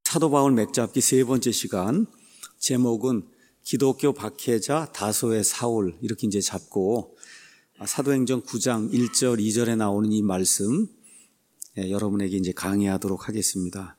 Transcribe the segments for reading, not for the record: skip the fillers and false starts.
사도 바울 맥잡기 세 번째 시간, 제목은 기독교 박해자 다소의 사울, 이렇게 이제 잡고 사도행전 9장 1절 2절에 나오는 이 말씀 여러분에게 이제 강의하도록 하겠습니다.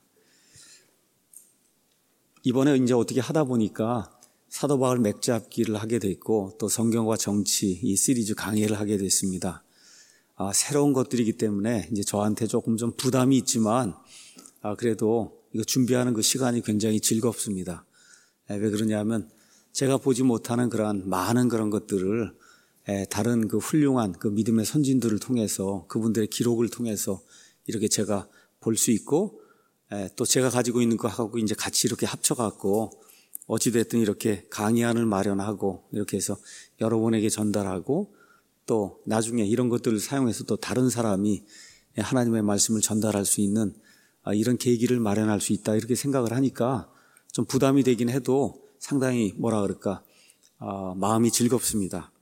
이번에 이제 어떻게 하다 보니까 사도 바울 맥잡기를 하게 됐고 또 성경과 정치 이 시리즈 강의를 하게 됐습니다. 새로운 것들이기 때문에 이제 저한테 조금 좀 부담이 있지만 그래도 이거 준비하는 그 시간이 굉장히 즐겁습니다. 왜 그러냐면 제가 보지 못하는 그러한 많은 그런 것들을 다른 그 훌륭한 그 믿음의 선진들을 통해서 그분들의 기록을 통해서 이렇게 제가 볼 수 있고 또 제가 가지고 있는 거하고 이제 같이 이렇게 합쳐갖고 어찌됐든 이렇게 강의안을 마련하고 이렇게 해서 여러분에게 전달하고 또 나중에 이런 것들을 사용해서 또 다른 사람이 하나님의 말씀을 전달할 수 있는 이런 계기를 마련할 수 있다 이렇게 생각을 하니까 좀 부담이 되긴 해도 상당히 마음이 즐겁습니다.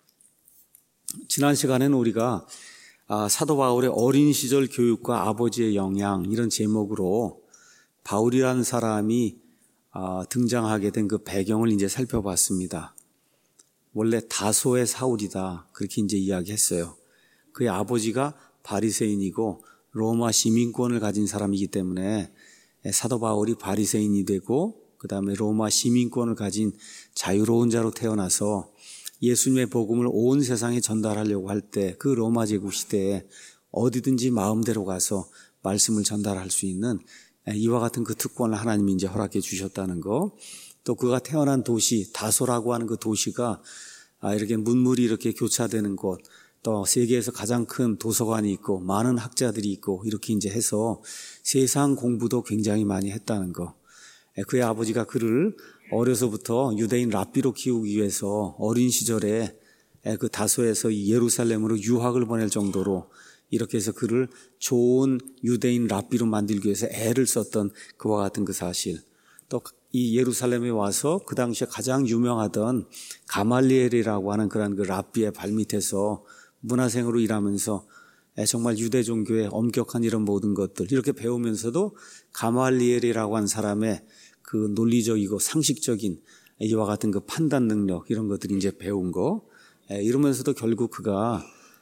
지난 시간에는 우리가 사도 바울의 어린 시절 교육과 아버지의 영향 이런 제목으로 바울이라는 사람이 등장하게 된 그 배경을 이제 살펴봤습니다. 원래 다소의 사울이다 그렇게 이제 이야기했어요. 그의 아버지가 바리새인이고 로마 시민권을 가진 사람이기 때문에 사도 바울이 바리새인이 되고 그 다음에 로마 시민권을 가진 자유로운 자로 태어나서 예수님의 복음을 온 세상에 전달하려고 할 때 그 로마 제국 시대에 어디든지 마음대로 가서 말씀을 전달할 수 있는 이와 같은 그 특권을 하나님이 이제 허락해 주셨다는 거. 또 그가 태어난 도시 다소라고 하는 그 도시가 이렇게 문물이 이렇게 교차되는 곳, 또 세계에서 가장 큰 도서관이 있고 많은 학자들이 있고 이렇게 이제 해서 세상 공부도 굉장히 많이 했다는 거. 그의 아버지가 그를 어려서부터 유대인 랍비로 키우기 위해서 어린 시절에 그 다소에서 예루살렘으로 유학을 보낼 정도로 이렇게 해서 그를 좋은 유대인 랍비로 만들기 위해서 애를 썼던 그와 같은 그 사실. 또 이 예루살렘에 와서 그 당시에 가장 유명하던 가말리엘이라고 하는 그런 그 랍비의 발밑에서 문화생으로 일하면서 정말 유대 종교의 엄격한 이런 모든 것들 이렇게 배우면서도 가말리엘이라고 하는 사람의 그 논리적이고 상식적인 이와 같은 그 판단 능력 이런 것들이 이제 배운 거 이러면서도 결국 그가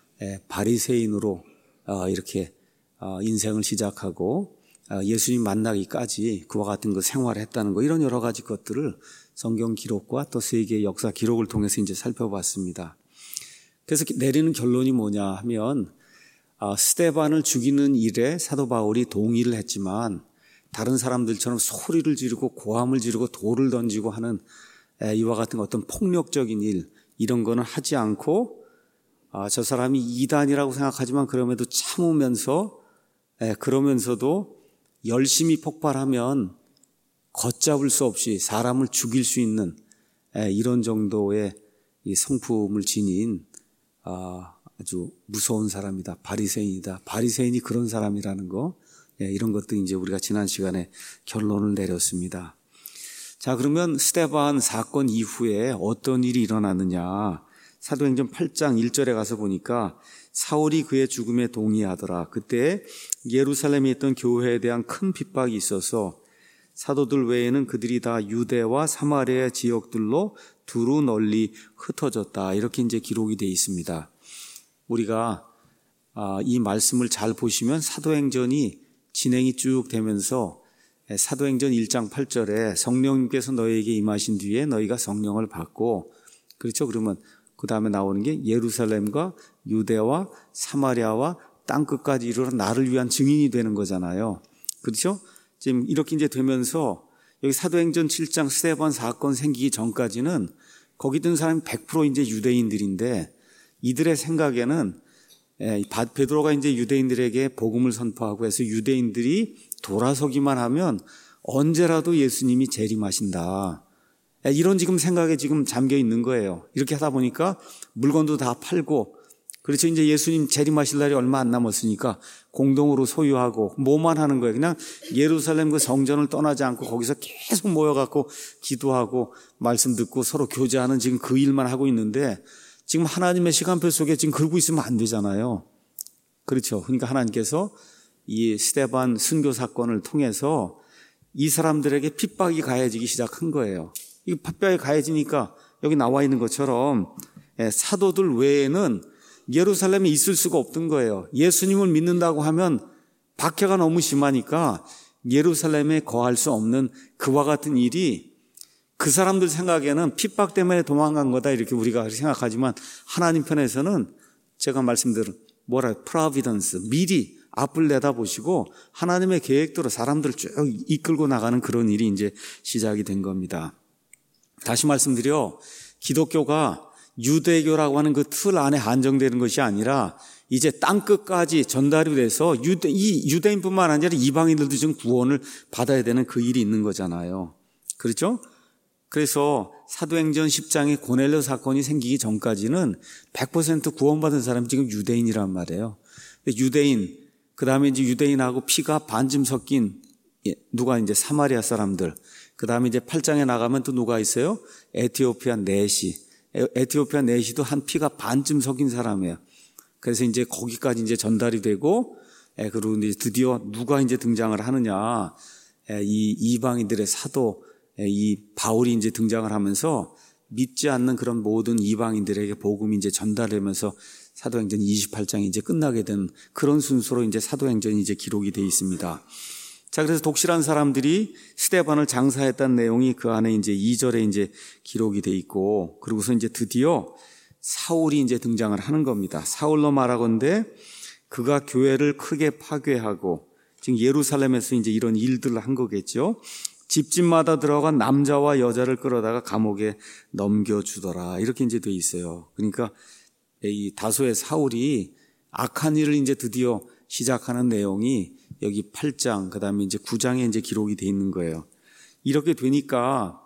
바리새인으로 이렇게 인생을 시작하고 예수님 만나기까지 그와 같은 그 생활을 했다는 거 이런 여러 가지 것들을 성경 기록과 또 세계의 역사 기록을 통해서 이제 살펴봤습니다. 그래서 내리는 결론이 뭐냐 하면 스데반을 죽이는 일에 사도 바울이 동의를 했지만 다른 사람들처럼 소리를 지르고 고함을 지르고 돌을 던지고 하는 이와 같은 어떤 폭력적인 일 이런 거는 하지 않고 저 사람이 이단이라고 생각하지만 그럼에도 참으면서 그러면서도 열심히 폭발하면 걷잡을 수 없이 사람을 죽일 수 있는 이런 정도의 이 성품을 지닌 아주 무서운 사람이다. 바리새인이다. 바리새인이 그런 사람이라는 거 이런 것도 이제 우리가 지난 시간에 결론을 내렸습니다. 자, 그러면 스데반 사건 이후에 어떤 일이 일어났느냐? 사도행전 8장 1절에 가서 보니까 사울이 그의 죽음에 동의하더라. 그때 예루살렘에 있던 교회에 대한 큰 핍박이 있어서 사도들 외에는 그들이 다 유대와 사마리아 지역들로 두루 널리 흩어졌다. 이렇게 이제 기록이 되어 있습니다. 우리가 이 말씀을 잘 보시면 사도행전이 진행이 쭉 되면서 사도행전 1장 8절에 성령님께서 너희에게 임하신 뒤에 너희가 성령을 받고 그렇죠? 그러면 그 다음에 나오는 게 예루살렘과 유대와 사마리아와 땅끝까지 이르러 나를 위한 증인이 되는 거잖아요. 그렇죠? 지금 이렇게 이제 되면서 여기 사도행전 7장 스데반 사건 생기기 전까지는 거기 든 사람이 100% 이제 유대인들인데 이들의 생각에는 베드로가 이제 유대인들에게 복음을 선포하고 해서 유대인들이 돌아서기만 하면 언제라도 예수님이 재림하신다. 이런 지금 생각에 지금 잠겨 있는 거예요. 이렇게 하다 보니까 물건도 다 팔고 그렇죠. 이제 예수님 재림하실 날이 얼마 안 남았으니까 공동으로 소유하고 뭐만 하는 거예요. 그냥 예루살렘 그 성전을 떠나지 않고 거기서 계속 모여갖고 기도하고 말씀 듣고 서로 교제하는 지금 그 일만 하고 있는데 지금 하나님의 시간표 속에 지금 그러고 있으면 안 되잖아요. 그렇죠. 그러니까 하나님께서 이 스데반 순교 사건을 통해서 이 사람들에게 핍박이 가해지기 시작한 거예요. 이 핍박이 가해지니까 여기 나와 있는 것처럼 사도들 외에는 예루살렘에 있을 수가 없던 거예요. 예수님을 믿는다고 하면 박해가 너무 심하니까 예루살렘에 거할 수 없는 그와 같은 일이 그 사람들 생각에는 핍박 때문에 도망간 거다 이렇게 우리가 생각하지만 하나님 편에서는 제가 말씀드린 providence, 미리 앞을 내다보시고 하나님의 계획대로 사람들을 쭉 이끌고 나가는 그런 일이 이제 시작이 된 겁니다. 다시 말씀드려 기독교가 유대교라고 하는 그 틀 안에 한정되는 것이 아니라 이제 땅끝까지 전달이 돼서 이 유대인뿐만 아니라 이방인들도 지금 구원을 받아야 되는 그 일이 있는 거잖아요. 그렇죠? 그래서 사도행전 10장에 고넬료 사건이 생기기 전까지는 100% 구원받은 사람이 지금 유대인이란 말이에요. 유대인, 그 다음에 이제 유대인하고 피가 반쯤 섞인 누가 이제 사마리아 사람들, 그 다음에 이제 8장에 나가면 또 누가 있어요? 에티오피아 내시. 에티오피아 내시도 한 피가 반쯤 섞인 사람이에요. 그래서 이제 거기까지 이제 전달이 되고, 그리고 이제 드디어 누가 이제 등장을 하느냐. 이 이방인들의 사도, 이 바울이 이제 등장을 하면서 믿지 않는 그런 모든 이방인들에게 복음이 이제 전달되면서 사도행전 28장이 이제 끝나게 된 그런 순서로 이제 사도행전이 이제 기록이 되어 있습니다. 자, 그래서 독실한 사람들이 스데반을 장사했다는 내용이 그 안에 이제 2절에 이제 기록이 되어 있고, 그러고서 이제 드디어 사울이 이제 등장을 하는 겁니다. 사울로 말하건대 그가 교회를 크게 파괴하고, 지금 예루살렘에서 이제 이런 일들을 한 거겠죠. 집집마다 들어간 남자와 여자를 끌어다가 감옥에 넘겨주더라. 이렇게 이제 돼 있어요. 그러니까 이 다소의 사울이 악한 일을 이제 드디어 시작하는 내용이 여기 8장, 그 다음에 이제 9장에 이제 기록이 돼 있는 거예요. 이렇게 되니까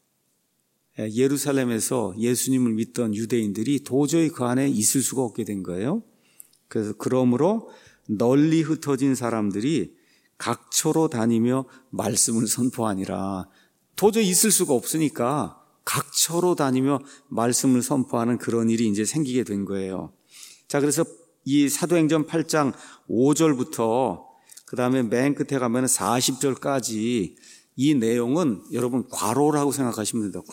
예루살렘에서 예수님을 믿던 유대인들이 도저히 그 안에 있을 수가 없게 된 거예요. 그래서 그러므로 널리 흩어진 사람들이 각처로 다니며 말씀을 선포하니라. 도저히 있을 수가 없으니까 각처로 다니며 말씀을 선포하는 그런 일이 이제 생기게 된 거예요. 자, 그래서 이 사도행전 8장 5절부터 그 다음에 맨 끝에 가면 40절까지 이 내용은 여러분 괄호라고 생각하시면 됩니다.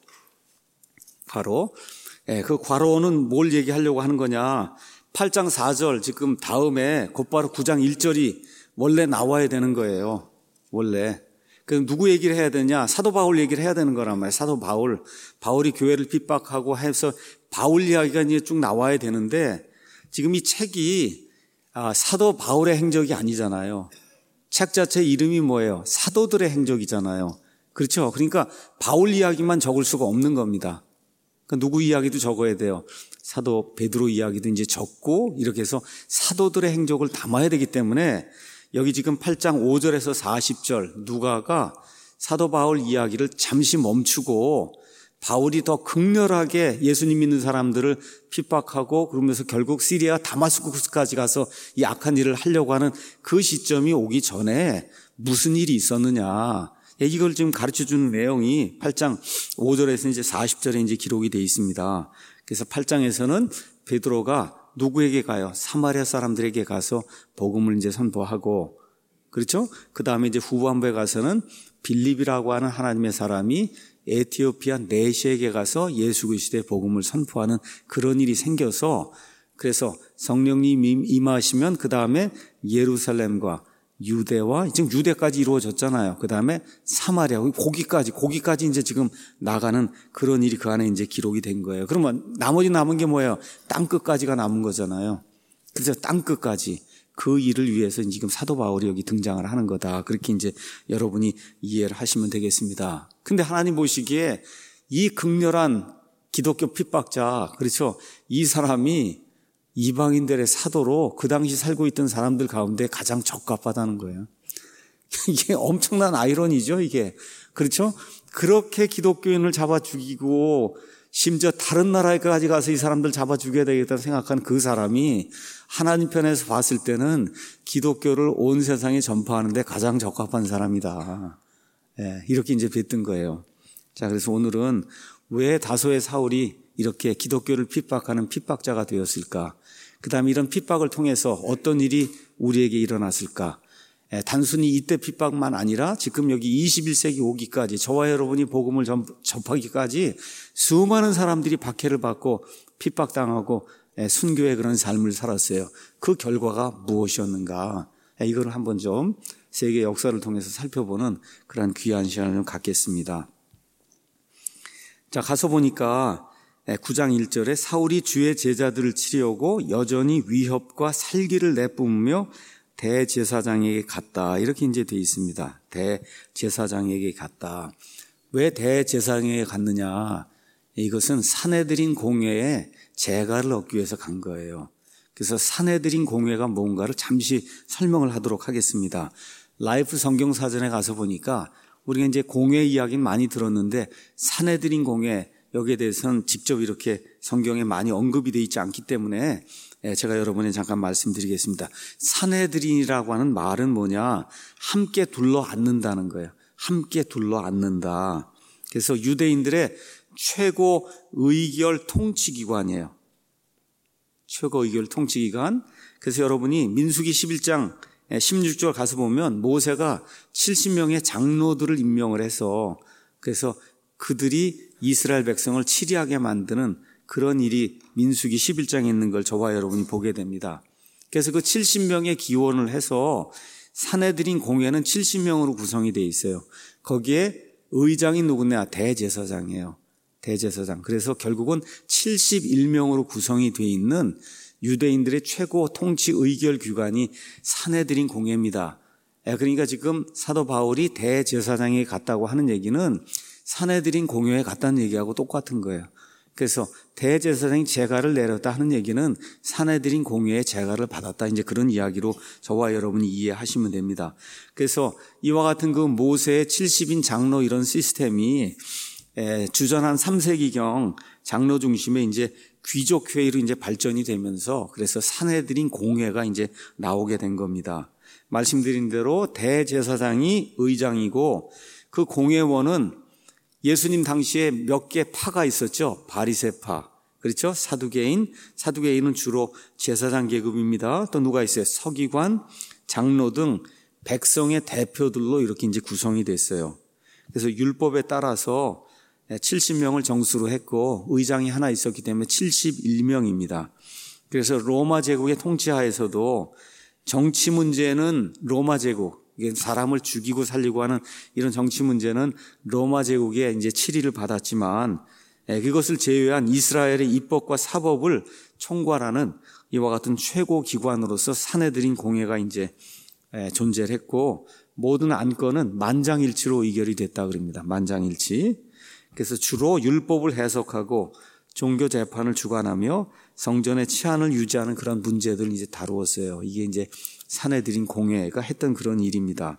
괄호. 그 괄호는 뭘 얘기하려고 하는 거냐. 8장 4절 지금 다음에 곧바로 9장 1절이 원래 나와야 되는 거예요. 원래. 그럼 누구 얘기를 해야 되냐? 사도 바울 얘기를 해야 되는 거란 말이에요. 사도 바울. 바울이 교회를 핍박하고 해서 바울 이야기가 이제 쭉 나와야 되는데 지금 이 책이 사도 바울의 행적이 아니잖아요. 책 자체 이름이 뭐예요? 사도들의 행적이잖아요. 그렇죠? 그러니까 바울 이야기만 적을 수가 없는 겁니다. 그러니까 누구 이야기도 적어야 돼요. 사도 베드로 이야기도 이제 적고 이렇게 해서 사도들의 행적을 담아야 되기 때문에 여기 지금 8장 5절에서 40절 누가가 사도 바울 이야기를 잠시 멈추고 바울이 더 극렬하게 예수님 믿는 사람들을 핍박하고 그러면서 결국 시리아 다마스쿠스까지 가서 이 악한 일을 하려고 하는 그 시점이 오기 전에 무슨 일이 있었느냐. 이걸 지금 가르쳐주는 내용이 8장 5절에서 이제 40절에 이제 기록이 되어 있습니다. 그래서 8장에서는 베드로가 누구에게 가요? 사마리아 사람들에게 가서 복음을 이제 선포하고, 그렇죠? 그 다음에 이제 후반부에 가서는 빌립이라고 하는 하나님의 사람이 에티오피아 내시에게 가서 예수 그리스도의 복음을 선포하는 그런 일이 생겨서 그래서 성령님 임하시면 그 다음에 예루살렘과 유대와 지금 유대까지 이루어졌잖아요. 그 다음에 사마리아, 거기까지 이제 지금 나가는 그런 일이 그 안에 이제 기록이 된 거예요. 그러면 나머지 남은 게 뭐예요? 땅 끝까지가 남은 거잖아요. 그래서 땅 끝까지 그 일을 위해서 지금 사도 바울이 여기 등장을 하는 거다. 그렇게 이제 여러분이 이해를 하시면 되겠습니다. 근데 하나님 보시기에 이 극렬한 기독교 핍박자, 그렇죠? 이 사람이 이방인들의 사도로 그 당시 살고 있던 사람들 가운데 가장 적합하다는 거예요. 이게 엄청난 아이러니죠, 이게. 그렇죠? 그렇게 기독교인을 잡아 죽이고 심지어 다른 나라에까지 가서 이 사람들 잡아 죽여야 되겠다 생각한 그 사람이 하나님 편에서 봤을 때는 기독교를 온 세상에 전파하는데 가장 적합한 사람이다. 이렇게 이제 뵀던 거예요. 자, 그래서 오늘은 왜 다소의 사울이 이렇게 기독교를 핍박하는 핍박자가 되었을까? 그 다음에 이런 핍박을 통해서 어떤 일이 우리에게 일어났을까? 단순히 이때 핍박만 아니라 지금 여기 21세기 오기까지 저와 여러분이 복음을 접하기까지 수많은 사람들이 박해를 받고 핍박당하고 순교의 그런 삶을 살았어요. 그 결과가 무엇이었는가? 이걸 한번 좀 세계 역사를 통해서 살펴보는 그런 귀한 시간을 좀 갖겠습니다. 자, 가서 보니까 9장 1절에 사울이 주의 제자들을 치려고 여전히 위협과 살기를 내뿜으며 대제사장에게 갔다. 이렇게 이제 되어 있습니다. 대제사장에게 갔다. 왜 대제사장에게 갔느냐? 이것은 사내들인 공회에 재가를 얻기 위해서 간 거예요. 그래서 사내들인 공회가 뭔가를 잠시 설명을 하도록 하겠습니다. 라이프 성경사전에 가서 보니까 우리가 이제 공회 이야기는 많이 들었는데 사내들인 공회 여기에 대해서는 직접 이렇게 성경에 많이 언급이 되어 있지 않기 때문에 제가 여러분에 잠깐 말씀드리겠습니다. 사내들인이라고 하는 말은 뭐냐? 함께 둘러 앉는다는 거예요. 함께 둘러 앉는다. 그래서 유대인들의 최고 의결 통치기관이에요. 최고 의결 통치기관. 그래서 여러분이 민수기 11장 16절 가서 보면 모세가 70명의 장로들을 임명을 해서 그래서 그들이 이스라엘 백성을 치리하게 만드는 그런 일이 민수기 11장에 있는 걸 저와 여러분이 보게 됩니다. 그래서 그 70명의 기원을 해서 사내들인 공회는 70명으로 구성이 되어 있어요. 거기에 의장이 누구냐? 대제사장이에요. 대제사장. 그래서 결국은 71명으로 구성이 되어 있는 유대인들의 최고 통치 의결 기관이 사내들인 공회입니다. 그러니까 지금 사도 바울이 대제사장에 갔다고 하는 얘기는 사내들인 공회에 갔다는 얘기하고 똑같은 거예요. 그래서 대제사장이 재가를 내렸다 하는 얘기는 사내들인 공회에 재가를 받았다. 이제 그런 이야기로 저와 여러분이 이해하시면 됩니다. 그래서 이와 같은 그 모세의 70인 장로 이런 시스템이 주전 한 3세기경 장로 중심의 이제 귀족 회의로 이제 발전이 되면서 그래서 사내들인 공회가 이제 나오게 된 겁니다. 말씀드린 대로 대제사장이 의장이고 그 공회원은 예수님 당시에 몇 개 파가 있었죠. 바리새파, 그렇죠? 사두개인은 주로 제사장 계급입니다. 또 누가 있어요? 서기관, 장로 등 백성의 대표들로 이렇게 이제 구성이 됐어요. 그래서 율법에 따라서 70명을 정수로 했고 의장이 하나 있었기 때문에 71명입니다. 그래서 로마 제국의 통치하에서도 정치 문제는 로마 제국, 사람을 죽이고 살리고 하는 이런 정치 문제는 로마 제국에 이제 치리를 받았지만 그것을 제외한 이스라엘의 입법과 사법을 총괄하는 이와 같은 최고 기관으로서 사내들인 공회가 이제 존재를 했고 모든 안건은 만장일치로 의결이 됐다 그럽니다. 만장일치. 그래서 주로 율법을 해석하고 종교 재판을 주관하며 성전의 치안을 유지하는 그런 문제들을 이제 다루었어요. 이게 이제 사내들인 공회가 했던 그런 일입니다.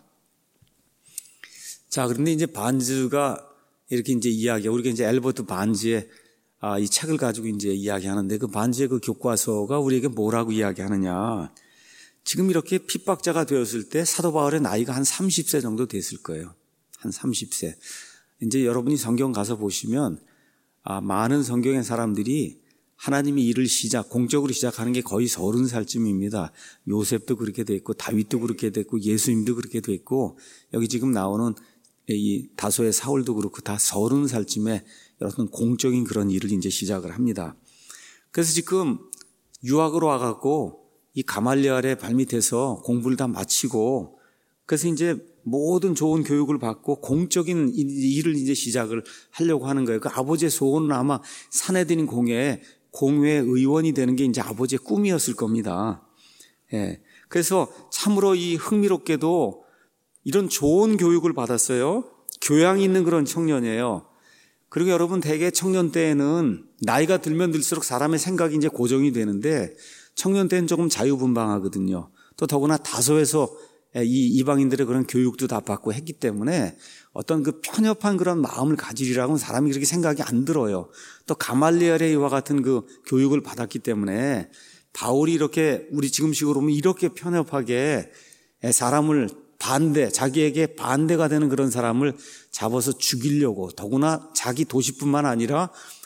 자, 그런데 이제 반즈가 이렇게 이제 우리가 이제 엘버트 반즈의 이 책을 가지고 이제 이야기하는데 그 반즈의 그 교과서가 우리에게 뭐라고 이야기하느냐. 지금 이렇게 핍박자가 되었을 때 사도 바울의 나이가 한 30세 정도 됐을 거예요. 한 30세. 이제 여러분이 성경 가서 보시면 많은 성경의 사람들이 하나님이 일을 공적으로 시작하는 게 거의 30살쯤입니다. 요셉도 그렇게 됐고 다윗도 그렇게 됐고 예수님도 그렇게 됐고 여기 지금 나오는 이 다소의 사울도 그렇고 다 30살쯤에 여러분 공적인 그런 일을 이제 시작을 합니다. 그래서 지금 유학으로 와갖고 이 가말리엘의 발밑에서 공부를 다 마치고 그래서 이제 모든 좋은 교육을 받고 공적인 일을 이제 시작을 하려고 하는 거예요. 그 아버지의 소원은 아마 사내들인 공회 의원이 되는 게 이제 아버지의 꿈이었을 겁니다. 그래서 참으로 이 흥미롭게도 이런 좋은 교육을 받았어요. 교양이 있는 그런 청년이에요. 그리고 여러분 대개 청년 때에는 나이가 들면 들수록 사람의 생각이 이제 고정이 되는데 청년 때는 조금 자유분방하거든요. 또 더구나 다소에서 이 이방인들의 그런 교육도 다 받고 했기 때문에 어떤 그 편협한 그런 마음을 가지리라고는 사람이 그렇게 생각이 안 들어요. 또 가말리엘의 이와 같은 그 교육을 받았기 때문에 바울이 이렇게 우리 지금식으로 보면 이렇게 편협하게 사람을 자기에게 반대가 되는 그런 사람을 잡아서 죽이려고 더구나 자기 도시뿐만 아니라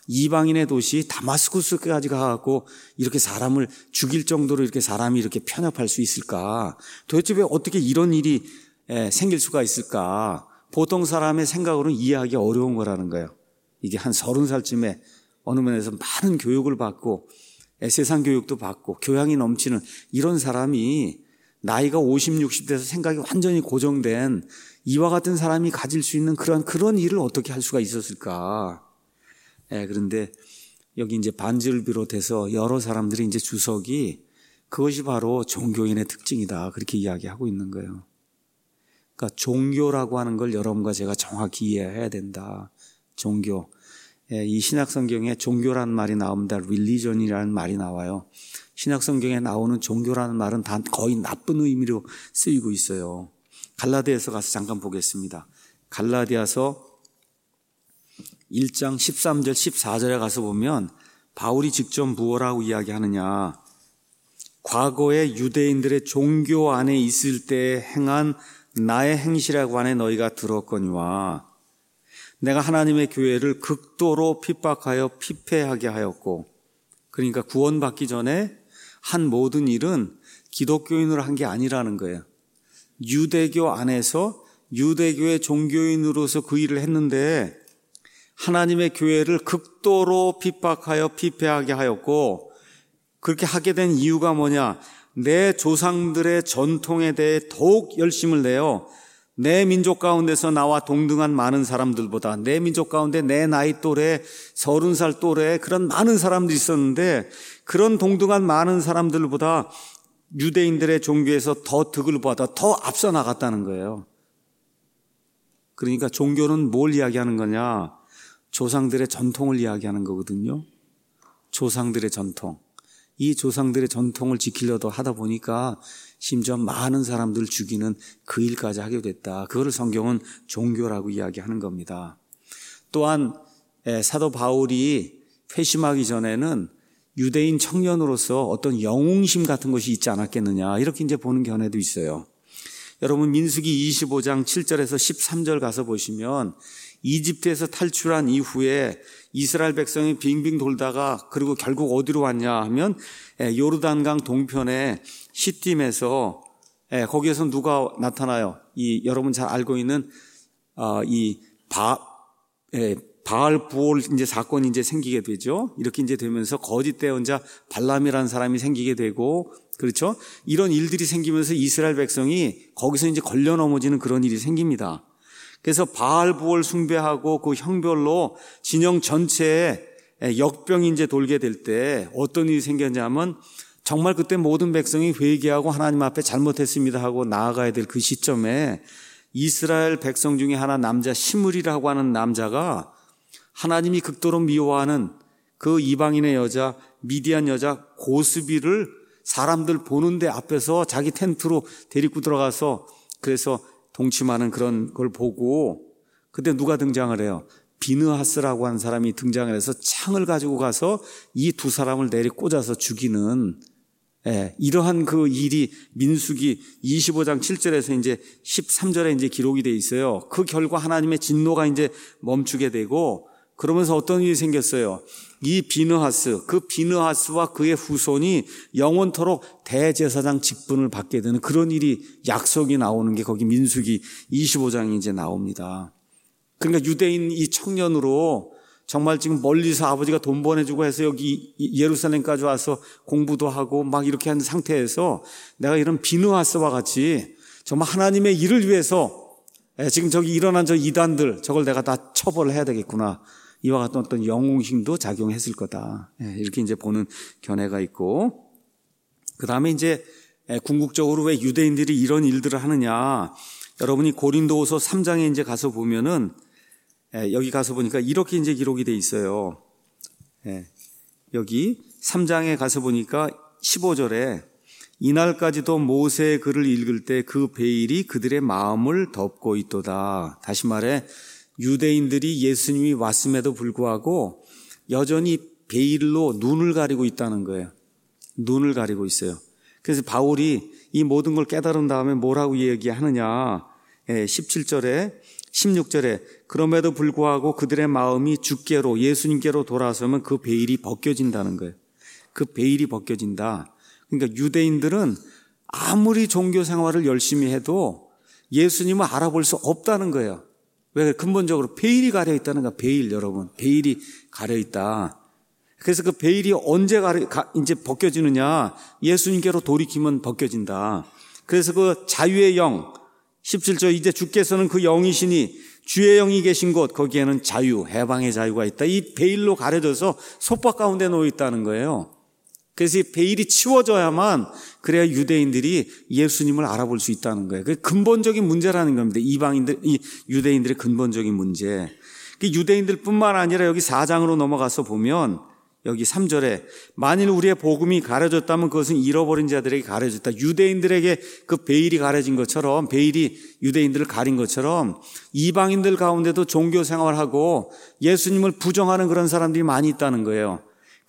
이방인의 도시 다마스쿠스까지 가갖고 이렇게 사람을 죽일 정도로 이렇게 사람이 이렇게 편협할 수 있을까? 도대체 왜 어떻게 이런 일이 생길 수가 있을까? 보통 사람의 생각으로는 이해하기 어려운 거라는 거예요. 이게 한 30살쯤에 어느 면에서 많은 교육을 받고 세상 교육도 받고 교양이 넘치는 이런 사람이 나이가 50, 60 돼서 생각이 완전히 고정된 이와 같은 사람이 가질 수 있는 그런 일을 어떻게 할 수가 있었을까? 그런데 여기 이제 반지를 비롯해서 여러 사람들이 이제 주석이 그것이 바로 종교인의 특징이다. 그렇게 이야기하고 있는 거예요. 그러니까 종교라고 하는 걸 여러분과 제가 정확히 이해해야 된다. 종교. 이 신약 성경에 종교라는 말이 나옵니다. religion이라는 말이 나와요. 신약 성경에 나오는 종교라는 말은 다 거의 나쁜 의미로 쓰이고 있어요. 갈라디아서 가서 잠깐 보겠습니다. 갈라디아서 1장 13절 14절에 가서 보면 바울이 직접 무엇라고 이야기하느냐. 과거에 유대인들의 종교 안에 있을 때 행한 나의 행실하고 안에 너희가 들었거니와 내가 하나님의 교회를 극도로 핍박하여 피폐하게 하였고, 그러니까 구원받기 전에 한 모든 일은 기독교인으로 한 게 아니라는 거예요. 유대교 안에서 유대교의 종교인으로서 그 일을 했는데 하나님의 교회를 극도로 핍박하여 피폐하게 하였고, 그렇게 하게 된 이유가 뭐냐? 내 조상들의 전통에 대해 더욱 열심을 내어 내 민족 가운데서 나와 동등한 많은 사람들보다, 내 민족 가운데 내 나이 또래 30살 또래 그런 많은 사람들이 있었는데 그런 동등한 많은 사람들보다 유대인들의 종교에서 더 득을 받아 더 앞서 나갔다는 거예요. 그러니까 종교는 뭘 이야기하는 거냐? 조상들의 전통을 이야기하는 거거든요. 조상들의 전통. 이 조상들의 전통을 지키려도 하다 보니까 심지어 많은 사람들을 죽이는 그 일까지 하게 됐다. 그거를 성경은 종교라고 이야기하는 겁니다. 또한 사도 바울이 회심하기 전에는 유대인 청년으로서 어떤 영웅심 같은 것이 있지 않았겠느냐, 이렇게 이제 보는 견해도 있어요. 여러분 민수기 25장 7절에서 13절 가서 보시면 이집트에서 탈출한 이후에 이스라엘 백성이 빙빙 돌다가 그리고 결국 어디로 왔냐 하면 요르단강 동편에 시딤에서 거기에서 누가 나타나요? 이 여러분 잘 알고 있는 이 바알 부올 이제 사건이 이제 생기게 되죠. 이렇게 이제 되면서 거짓 대언자 발람이라는 사람이 생기게 되고, 그렇죠? 이런 일들이 생기면서 이스라엘 백성이 거기서 이제 걸려 넘어지는 그런 일이 생깁니다. 그래서 바알 부올 숭배하고 그 형별로 진영 전체에 역병이 이제 돌게 될 때 어떤 일이 생겼냐면 정말 그때 모든 백성이 회개하고 하나님 앞에 잘못했습니다 하고 나아가야 될 그 시점에 이스라엘 백성 중에 하나 남자 시므리라고 하는 남자가 하나님이 극도로 미워하는 그 이방인의 여자 미디안 여자 고스비를 사람들 보는데 앞에서 자기 텐트로 데리고 들어가서 그래서 동침하는 그런 걸 보고, 그때 누가 등장을 해요? 비느하스라고 하는 사람이 등장을 해서 창을 가지고 가서 이 두 사람을 내리 꽂아서 죽이는 이러한 그 일이 민수기 25장 7절에서 이제 13절에 이제 기록이 돼 있어요. 그 결과 하나님의 진노가 이제 멈추게 되고, 그러면서 어떤 일이 생겼어요? 이 비느하스, 그 비느하스와 그의 후손이 영원토록 대제사장 직분을 받게 되는 그런 일이 약속이 나오는 게 거기 민수기 25장에 이제 나옵니다. 그러니까 유대인 이 청년으로 정말 지금 멀리서 아버지가 돈 보내주고 해서 여기 예루살렘까지 와서 공부도 하고 막 이렇게 하는 상태에서 내가 이런 비느하스와 같이 정말 하나님의 일을 위해서 지금 저기 일어난 저 이단들 저걸 내가 다 처벌을 해야 되겠구나. 이와 같은 어떤 영웅심도 작용했을 거다. 이렇게 이제 보는 견해가 있고, 그 다음에 이제 궁극적으로 왜 유대인들이 이런 일들을 하느냐. 여러분이 고린도후서 3장에 이제 가서 보면은 여기 가서 보니까 이렇게 이제 기록이 돼 있어요. 여기 3장에 가서 보니까 15절에 이날까지도 모세의 글을 읽을 때 그 베일이 그들의 마음을 덮고 있도다. 다시 말해 유대인들이 예수님이 왔음에도 불구하고 여전히 베일로 눈을 가리고 있다는 거예요. 눈을 가리고 있어요. 그래서 바울이 이 모든 걸 깨달은 다음에 뭐라고 얘기하느냐. 17절에 16절에 그럼에도 불구하고 그들의 마음이 주께로 예수님께로 돌아서면 그 베일이 벗겨진다는 거예요. 그 베일이 벗겨진다. 그러니까 유대인들은 아무리 종교 생활을 열심히 해도 예수님을 알아볼 수 없다는 거예요. 왜? 근본적으로 베일이 가려 있다는 거야. 베일, 여러분. 베일이 가려 있다. 그래서 그 베일이 언제 이제 벗겨지느냐? 예수님께로 돌이키면 벗겨진다. 그래서 그 자유의 영, 17절 이제 주께서는 그 영이시니 주의 영이 계신 곳 거기에는 자유, 해방의 자유가 있다. 이 베일로 가려져서 속박 가운데 놓여 있다는 거예요. 그래서 이 베일이 치워져야만 그래야 유대인들이 예수님을 알아볼 수 있다는 거예요. 그게 근본적인 문제라는 겁니다. 이 유대인들의 근본적인 문제. 유대인들뿐만 아니라 여기 4장으로 넘어가서 보면 여기 3절에 만일 우리의 복음이 가려졌다면 그것은 잃어버린 자들에게 가려졌다. 유대인들에게 그 베일이 가려진 것처럼, 베일이 유대인들을 가린 것처럼 이방인들 가운데도 종교 생활하고 예수님을 부정하는 그런 사람들이 많이 있다는 거예요.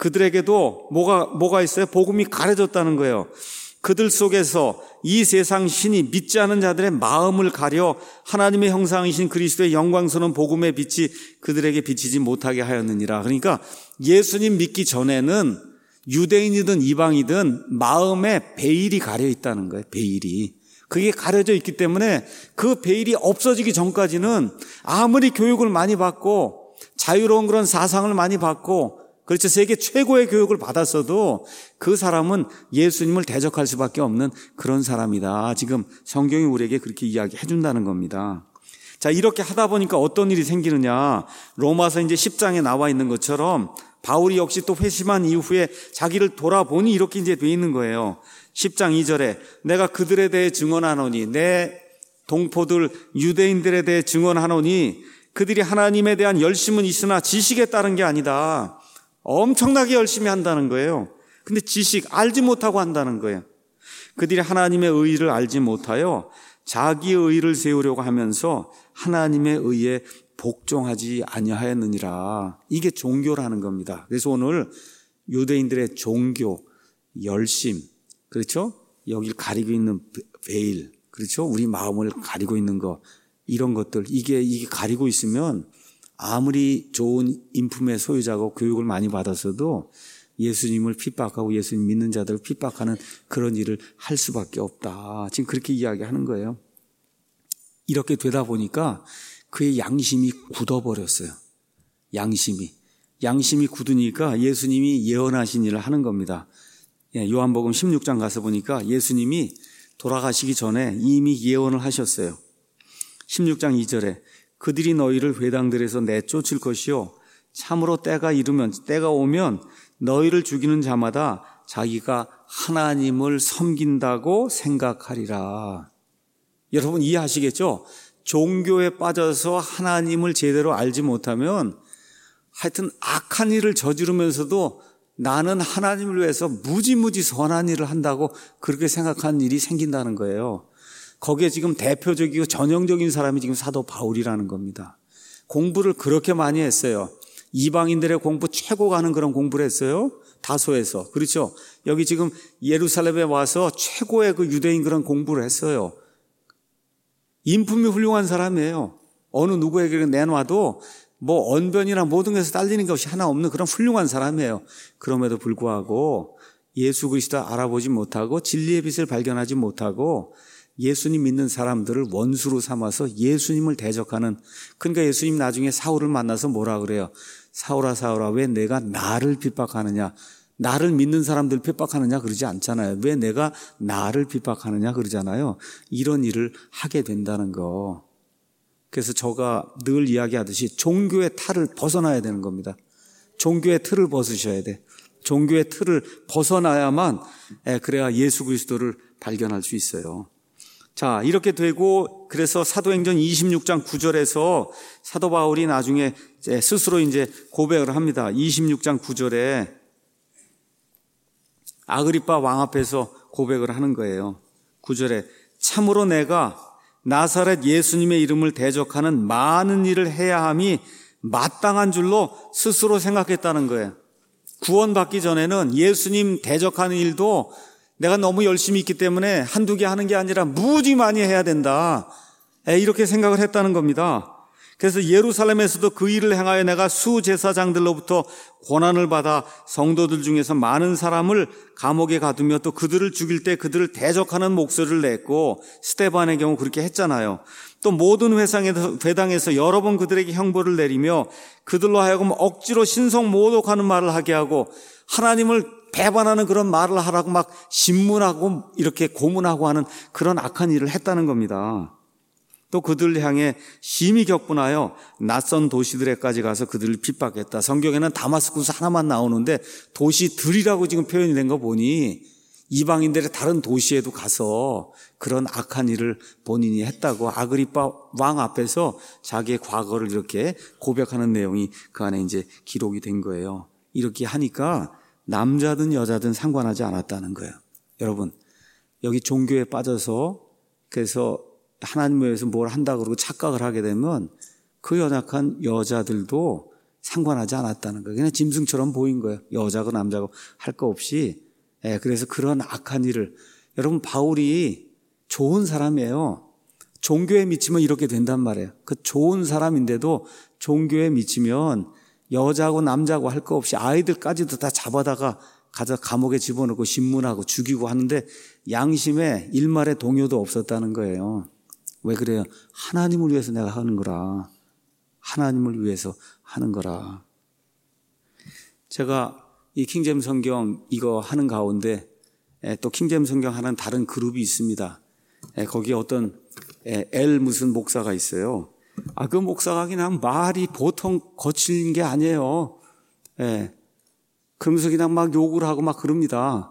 그들에게도 뭐가 있어요? 복음이 가려졌다는 거예요. 그들 속에서 이 세상 신이 믿지 않은 자들의 마음을 가려 하나님의 형상이신 그리스도의 영광스러운 복음의 빛이 그들에게 비치지 못하게 하였느니라. 그러니까 예수님 믿기 전에는 유대인이든 이방이든 마음에 베일이 가려 있다는 거예요. 베일이. 그게 가려져 있기 때문에 그 베일이 없어지기 전까지는 아무리 교육을 많이 받고 자유로운 그런 사상을 많이 받고 그렇죠. 세계 최고의 교육을 받았어도 그 사람은 예수님을 대적할 수밖에 없는 그런 사람이다. 지금 성경이 우리에게 그렇게 이야기해 준다는 겁니다. 자, 이렇게 하다 보니까 어떤 일이 생기느냐. 로마서 이제 10장에 나와 있는 것처럼 바울이 역시 또 회심한 이후에 자기를 돌아보니 이렇게 이제 돼 있는 거예요. 10장 2절에 내가 그들에 대해 증언하노니 내 동포들 유대인들에 대해 증언하노니 그들이 하나님에 대한 열심은 있으나 지식에 따른 게 아니다. 엄청나게 열심히 한다는 거예요. 근데 지식 알지 못하고 한다는 거예요. 그들이 하나님의 의를 알지 못하여 자기의 의를 세우려고 하면서 하나님의 의에 복종하지 아니하였느니라. 이게 종교라는 겁니다. 그래서 오늘 유대인들의 종교, 열심, 그렇죠? 여기를 가리고 있는 베일, 그렇죠? 우리 마음을 가리고 있는 거, 이런 것들, 이게 가리고 있으면 아무리 좋은 인품의 소유자고 교육을 많이 받았어도 예수님을 핍박하고 예수님 믿는 자들을 핍박하는 그런 일을 할 수밖에 없다. 지금 그렇게 이야기하는 거예요. 이렇게 되다 보니까 그의 양심이 굳어버렸어요. 양심이 굳으니까 예수님이 예언하신 일을 하는 겁니다. 요한복음 16장 가서 보니까 예수님이 돌아가시기 전에 이미 예언을 하셨어요. 16장 2절에 그들이 너희를 회당들에서 내쫓을 것이요 참으로 때가 오면 너희를 죽이는 자마다 자기가 하나님을 섬긴다고 생각하리라. 여러분 이해하시겠죠? 종교에 빠져서 하나님을 제대로 알지 못하면 하여튼 악한 일을 저지르면서도 나는 하나님을 위해서 무지무지 선한 일을 한다고 그렇게 생각하는 일이 생긴다는 거예요. 거기에 지금 대표적이고 전형적인 사람이 지금 사도 바울이라는 겁니다. 공부를 그렇게 많이 했어요. 이방인들의 공부 최고 가는 그런 공부를 했어요. 다소에서. 그렇죠? 여기 지금 예루살렘에 와서 최고의 그 유대인 그런 공부를 했어요. 인품이 훌륭한 사람이에요. 어느 누구에게 내놔도 뭐 언변이나 모든 것에서 딸리는 것이 하나 없는 그런 훌륭한 사람이에요. 그럼에도 불구하고 예수 그리스도 알아보지 못하고 진리의 빛을 발견하지 못하고 예수님 믿는 사람들을 원수로 삼아서 예수님을 대적하는, 그러니까 예수님 나중에 사울을 만나서 뭐라 그래요? 사울아 사울아 왜 내가 나를 핍박하느냐? 나를 믿는 사람들 핍박하느냐 그러지 않잖아요. 왜 내가 나를 핍박하느냐 그러잖아요. 이런 일을 하게 된다는 거. 그래서 제가 늘 이야기하듯이 종교의 탈을 벗어나야 되는 겁니다. 종교의 틀을 벗으셔야 돼. 종교의 틀을 벗어나야만 그래야 예수 그리스도를 발견할 수 있어요. 자, 이렇게 되고 그래서 사도행전 26장 9절에서 사도 바울이 나중에 스스로 이제 고백을 합니다. 26장 9절에 아그리빠 왕 앞에서 고백을 하는 거예요. 9절에 참으로 내가 나사렛 예수님의 이름을 대적하는 많은 일을 해야 함이 마땅한 줄로 스스로 생각했다는 거예요. 구원받기 전에는 예수님 대적하는 일도 내가 너무 열심히 있기 때문에 한두 개 하는 게 아니라 무지 많이 해야 된다. 이렇게 생각을 했다는 겁니다. 그래서 예루살렘에서도 그 일을 행하여 내가 수제사장들로부터 권한을 받아 성도들 중에서 많은 사람을 감옥에 가두며 또 그들을 죽일 때 그들을 대적하는 목소리를 냈고, 스데반의 경우 그렇게 했잖아요. 또 모든 회당에서 여러 번 그들에게 형벌을 내리며 그들로 하여금 억지로 신성 모독하는 말을 하게 하고 하나님을 배반하는 그런 말을 하라고 막 신문하고 이렇게 고문하고 하는 그런 악한 일을 했다는 겁니다. 또 그들을 향해 심히 격분하여 낯선 도시들에까지 가서 그들을 핍박했다. 성경에는 다마스쿠스 하나만 나오는데 도시들이라고 지금 표현이 된 거 보니 이방인들의 다른 도시에도 가서 그런 악한 일을 본인이 했다고 아그리빠 왕 앞에서 자기의 과거를 이렇게 고백하는 내용이 그 안에 이제 기록이 된 거예요. 이렇게 하니까 남자든 여자든 상관하지 않았다는 거예요. 여러분, 여기 종교에 빠져서 그래서 하나님을 위해서 뭘 한다고 그러고 착각을 하게 되면 그 연약한 여자들도 상관하지 않았다는 거예요. 그냥 짐승처럼 보인 거예요. 여자고 남자고 할 거 없이. 그래서 그런 악한 일을, 여러분, 바울이 좋은 사람이에요. 종교에 미치면 이렇게 된단 말이에요. 그 좋은 사람인데도 종교에 미치면 여자고 남자고 할 거 없이 아이들까지도 다 잡아다가 가서 감옥에 집어넣고 신문하고 죽이고 하는데 양심에 일말의 동요도 없었다는 거예요. 왜 그래요? 하나님을 위해서 내가 하는 거라. 하나님을 위해서 하는 거라. 제가 이 킹제임스 성경 이거 하는 가운데 또 킹제임스 성경 하는 다른 그룹이 있습니다. 거기에 어떤 엘 무슨 목사가 있어요. 그 목사가 그냥 말이 보통 거친 게 아니에요. 그러면서 그냥 막 욕을 하고 막 그럽니다.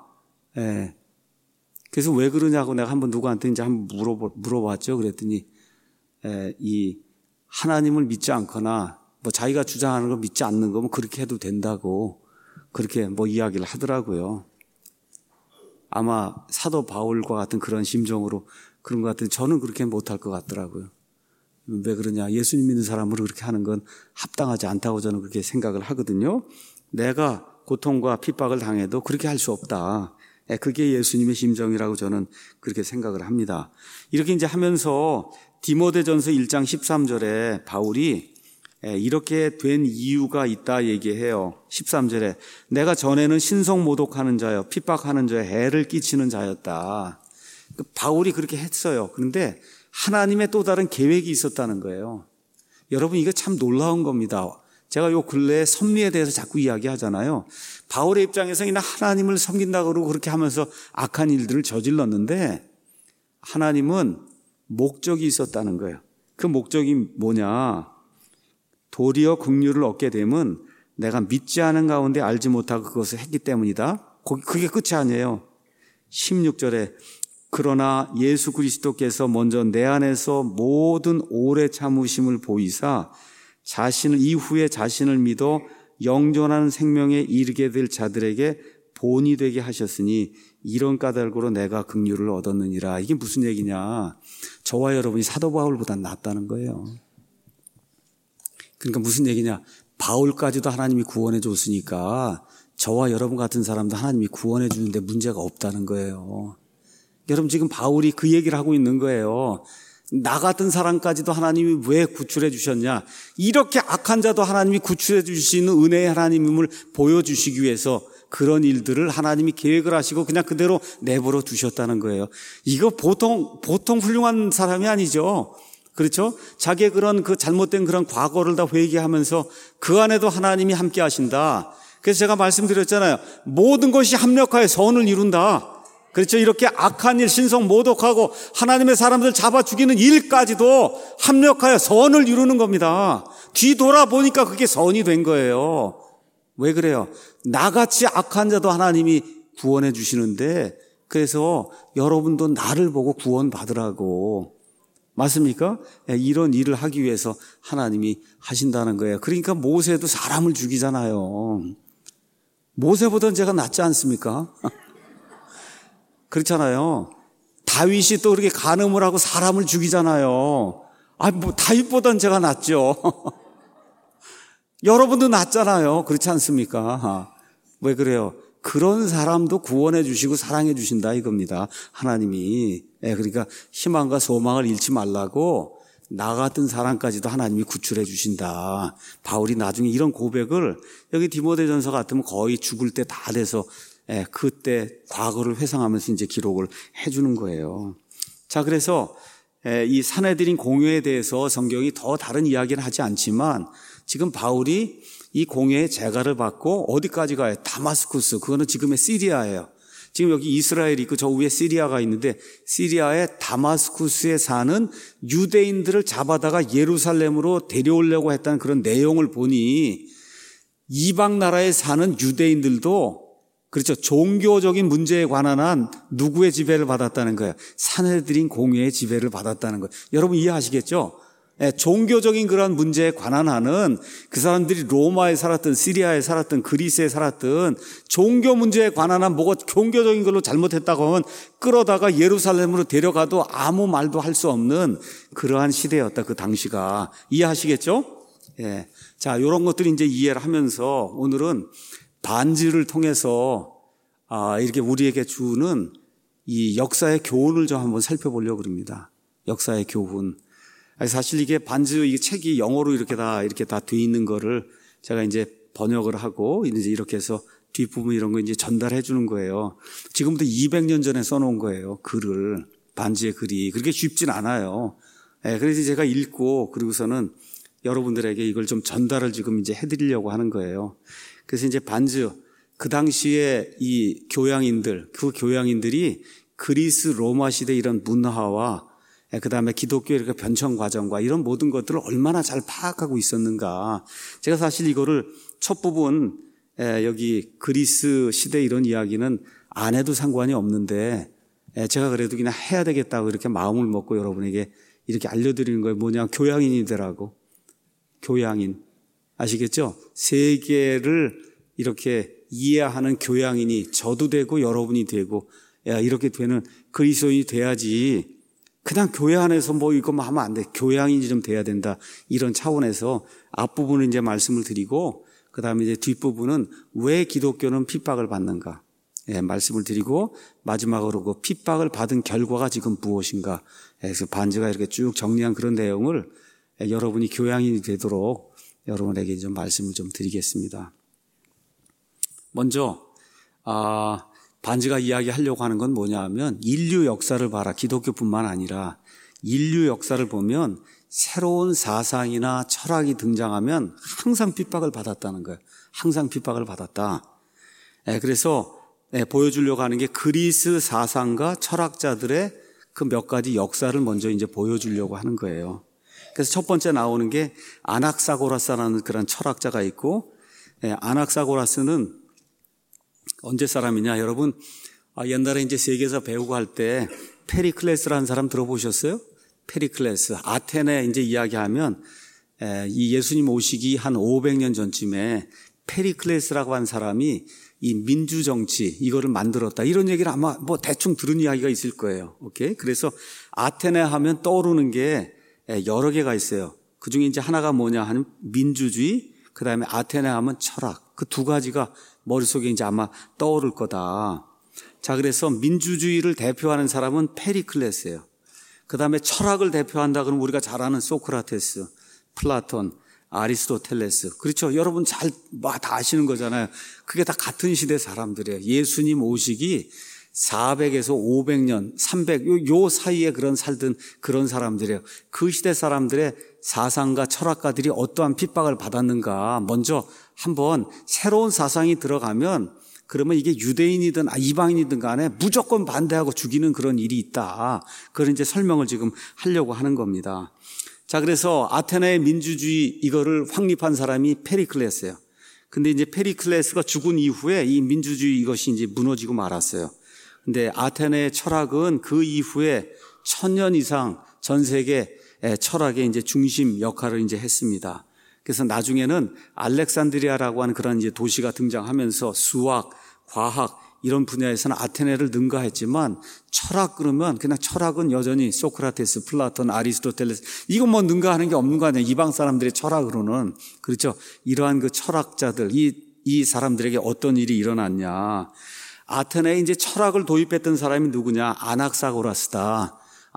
그래서 왜 그러냐고 내가 한번 누구한테 이제 한번 물어봤죠. 그랬더니 이 하나님을 믿지 않거나 뭐 자기가 주장하는 거 믿지 않는 거면 그렇게 해도 된다고 그렇게 뭐 이야기를 하더라고요. 아마 사도 바울과 같은 그런 심정으로 그런 것 같은데 저는 그렇게 못할 것 같더라고요. 왜 그러냐? 예수님 믿는 사람으로 그렇게 하는 건 합당하지 않다고 저는 그렇게 생각을 하거든요. 내가 고통과 핍박을 당해도 그렇게 할 수 없다. 그게 예수님의 심정이라고 저는 그렇게 생각을 합니다. 이렇게 이제 하면서 디모데전서 1장 13절에 바울이 이렇게 된 이유가 있다 얘기해요. 13절에 내가 전에는 신성 모독하는 자여 핍박하는 자여 해를 끼치는 자였다. 바울이 그렇게 했어요. 그런데 하나님의 또 다른 계획이 있었다는 거예요. 여러분, 이거 참 놀라운 겁니다. 제가 요 근래에 섭리에 대해서 자꾸 이야기하잖아요. 바울의 입장에서 그냥 하나님을 섬긴다고 그러고 그렇게 하면서 악한 일들을 저질렀는데 하나님은 목적이 있었다는 거예요. 그 목적이 뭐냐? 도리어 긍휼을 얻게 되면 내가 믿지 않은 가운데 알지 못하고 그것을 했기 때문이다. 그게 끝이 아니에요. 16절에 그러나 예수 그리스도께서 먼저 내 안에서 모든 오래 참으심을 보이사 자신을 이후에 자신을 믿어 영존하는 생명에 이르게 될 자들에게 본이 되게 하셨으니 이런 까닭으로 내가 긍휼을 얻었느니라. 이게 무슨 얘기냐? 저와 여러분이 사도 바울보다 낫다는 거예요. 그러니까 무슨 얘기냐? 바울까지도 하나님이 구원해 줬으니까 저와 여러분 같은 사람도 하나님이 구원해 주는데 문제가 없다는 거예요. 여러분, 지금 바울이 그 얘기를 하고 있는 거예요. 나 같은 사람까지도 하나님이 왜 구출해 주셨냐? 이렇게 악한 자도 하나님이 구출해 주시는 은혜의 하나님임을 보여주시기 위해서 그런 일들을 하나님이 계획을 하시고 그냥 그대로 내버려 두셨다는 거예요. 이거 보통 훌륭한 사람이 아니죠. 그렇죠? 자기의 그런 그 잘못된 그런 과거를 다 회개하면서 그 안에도 하나님이 함께 하신다. 그래서 제가 말씀드렸잖아요. 모든 것이 합력하여 선을 이룬다. 그렇죠? 이렇게 악한 일, 신성 모독하고 하나님의 사람들 잡아 죽이는 일까지도 합력하여 선을 이루는 겁니다. 뒤돌아보니까 그게 선이 된 거예요. 왜 그래요? 나같이 악한 자도 하나님이 구원해 주시는데 그래서 여러분도 나를 보고 구원 받으라고. 맞습니까? 이런 일을 하기 위해서 하나님이 하신다는 거예요. 그러니까 모세도 사람을 죽이잖아요. 모세보다는 제가 낫지 않습니까? 그렇잖아요. 다윗이 또 그렇게 간음을 하고 사람을 죽이잖아요. 다윗보다는 제가 낫죠. 여러분도 낫잖아요. 그렇지 않습니까? 왜 그래요? 그런 사람도 구원해 주시고 사랑해 주신다 이겁니다. 하나님이. 그러니까 희망과 소망을 잃지 말라고 나 같은 사람까지도 하나님이 구출해 주신다. 바울이 나중에 이런 고백을 여기 디모데전서 같으면 거의 죽을 때 다 돼서 그때 과거를 회상하면서 이제 기록을 해주는 거예요. 자, 그래서 이 사내들인 공회에 대해서 성경이 더 다른 이야기는 하지 않지만 지금 바울이 이 공회의 재가를 받고 어디까지 가요? 다마스쿠스. 그거는 지금의 시리아예요. 지금 여기 이스라엘이 있고 저 위에 시리아가 있는데 시리아의 다마스쿠스에 사는 유대인들을 잡아다가 예루살렘으로 데려오려고 했다는 그런 내용을 보니 이방 나라에 사는 유대인들도 그렇죠. 종교적인 문제에 관한 한 누구의 지배를 받았다는 거예요? 사내들인 공회의 지배를 받았다는 거예요. 여러분 이해하시겠죠? 종교적인 그런 문제에 관한 한은 그 사람들이 로마에 살았든 시리아에 살았든 그리스에 살았든 종교 문제에 관한 한 뭐가 종교적인 걸로 잘못했다고 하면 끌어다가 예루살렘으로 데려가도 아무 말도 할 수 없는 그러한 시대였다. 그 당시가. 이해하시겠죠? 예. 자, 이런 것들이 이제 이해를 하면서 오늘은 반지를 통해서 이렇게 우리에게 주는 이 역사의 교훈을 좀 한번 살펴보려고 합니다. 역사의 교훈. 사실 이게 반지 이 책이 영어로 이렇게 다 돼 있는 거를 제가 이제 번역을 하고 이제 이렇게 해서 뒷부분 이런 거 이제 전달해 주는 거예요. 지금부터 200년 전에 써놓은 거예요. 글을. 반지의 글이. 그렇게 쉽진 않아요. 그래서 제가 읽고 그러고서는 여러분들에게 이걸 좀 전달을 지금 이제 해드리려고 하는 거예요. 그래서 이제 반지, 그 당시에 이 교양인들, 그 교양인들이 그리스 로마 시대 이런 문화와 그 다음에 기독교의 변천 과정과 이런 모든 것들을 얼마나 잘 파악하고 있었는가. 제가 사실 이거를 첫 부분, 여기 그리스 시대 이런 이야기는 안 해도 상관이 없는데, 제가 그래도 그냥 해야 되겠다고 이렇게 마음을 먹고 여러분에게 이렇게 알려드리는 거예요. 뭐냐, 교양인이더라고. 교양인. 아시겠죠? 세계를 이렇게 이해하는 교양인이 저도 되고 여러분이 되고 이렇게 되는 그리스도인이 돼야지 그냥 교회 안에서 뭐 이것만 하면 안 돼. 교양인이 좀 돼야 된다. 이런 차원에서 앞부분은 이제 말씀을 드리고 그 다음에 이제 뒷부분은 왜 기독교는 핍박을 받는가. 말씀을 드리고 마지막으로 그 핍박을 받은 결과가 지금 무엇인가. 그래서 반지가 이렇게 쭉 정리한 그런 내용을 여러분이 교양인이 되도록 여러분에게 좀 말씀을 좀 드리겠습니다. 먼저 반지가 이야기하려고 하는 건 뭐냐 하면 인류 역사를 봐라. 기독교뿐만 아니라 인류 역사를 보면 새로운 사상이나 철학이 등장하면 항상 핍박을 받았다는 거예요. 항상 핍박을 받았다. 그래서 보여주려고 하는 게 그리스 사상가 철학자들의 그 몇 가지 역사를 먼저 이제 보여주려고 하는 거예요. 그래서 첫 번째 나오는 게 아낙사고라스라는 그런 철학자가 있고, 아낙사고라스는 언제 사람이냐? 여러분, 옛날에 이제 세계에서 배우고 할 때 페리클레스라는 사람 들어보셨어요? 페리클레스. 아테네 이제 이야기하면 이 예수님 오시기 한 500년 전쯤에 페리클레스라고 한 사람이 이 민주정치 이거를 만들었다. 이런 얘기를 아마 뭐 대충 들은 이야기가 있을 거예요. 오케이? 그래서 아테네 하면 떠오르는 게 여러 개가 있어요. 그 중에 이제 하나가 뭐냐 하면 민주주의, 그 다음에 아테네 하면 철학. 그 두 가지가 머릿속에 이제 아마 떠오를 거다. 자, 그래서 민주주의를 대표하는 사람은 페리클레스예요. 그 다음에 철학을 대표한다 그러면 우리가 잘 아는 소크라테스, 플라톤, 아리스토텔레스. 그렇죠. 여러분 다 아시는 거잖아요. 그게 다 같은 시대 사람들이에요. 예수님 오시기 400에서 500년, 300, 요 사이에 살던 그런 사람들이에요. 그 시대 사람들의 사상가, 철학가들이 어떠한 핍박을 받았는가. 먼저 한번 새로운 사상이 들어가면 그러면 이게 유대인이든 이방인이든 간에 무조건 반대하고 죽이는 그런 일이 있다. 그런 이제 설명을 지금 하려고 하는 겁니다. 자, 그래서 아테네의 민주주의 이거를 확립한 사람이 페리클레스예요. 근데 이제 페리클레스가 죽은 이후에 이 민주주의 이것이 이제 무너지고 말았어요. 근데 아테네의 철학은 그 이후에 1000년 이상 전 세계 철학의 이제 중심 역할을 이제 했습니다. 그래서 나중에는 알렉산드리아라고 하는 그런 이제 도시가 등장하면서 수학, 과학 이런 분야에서는 아테네를 능가했지만 철학 그러면 그냥 철학은 여전히 소크라테스, 플라톤, 아리스토텔레스 이건 뭐 능가하는 게 없는 거 아니에요. 이방 사람들의 철학으로는. 그렇죠. 이러한 그 철학자들 이 사람들에게 어떤 일이 일어났냐. 아테네에 이제 철학을 도입했던 사람이 누구냐? 아낙사고라스다.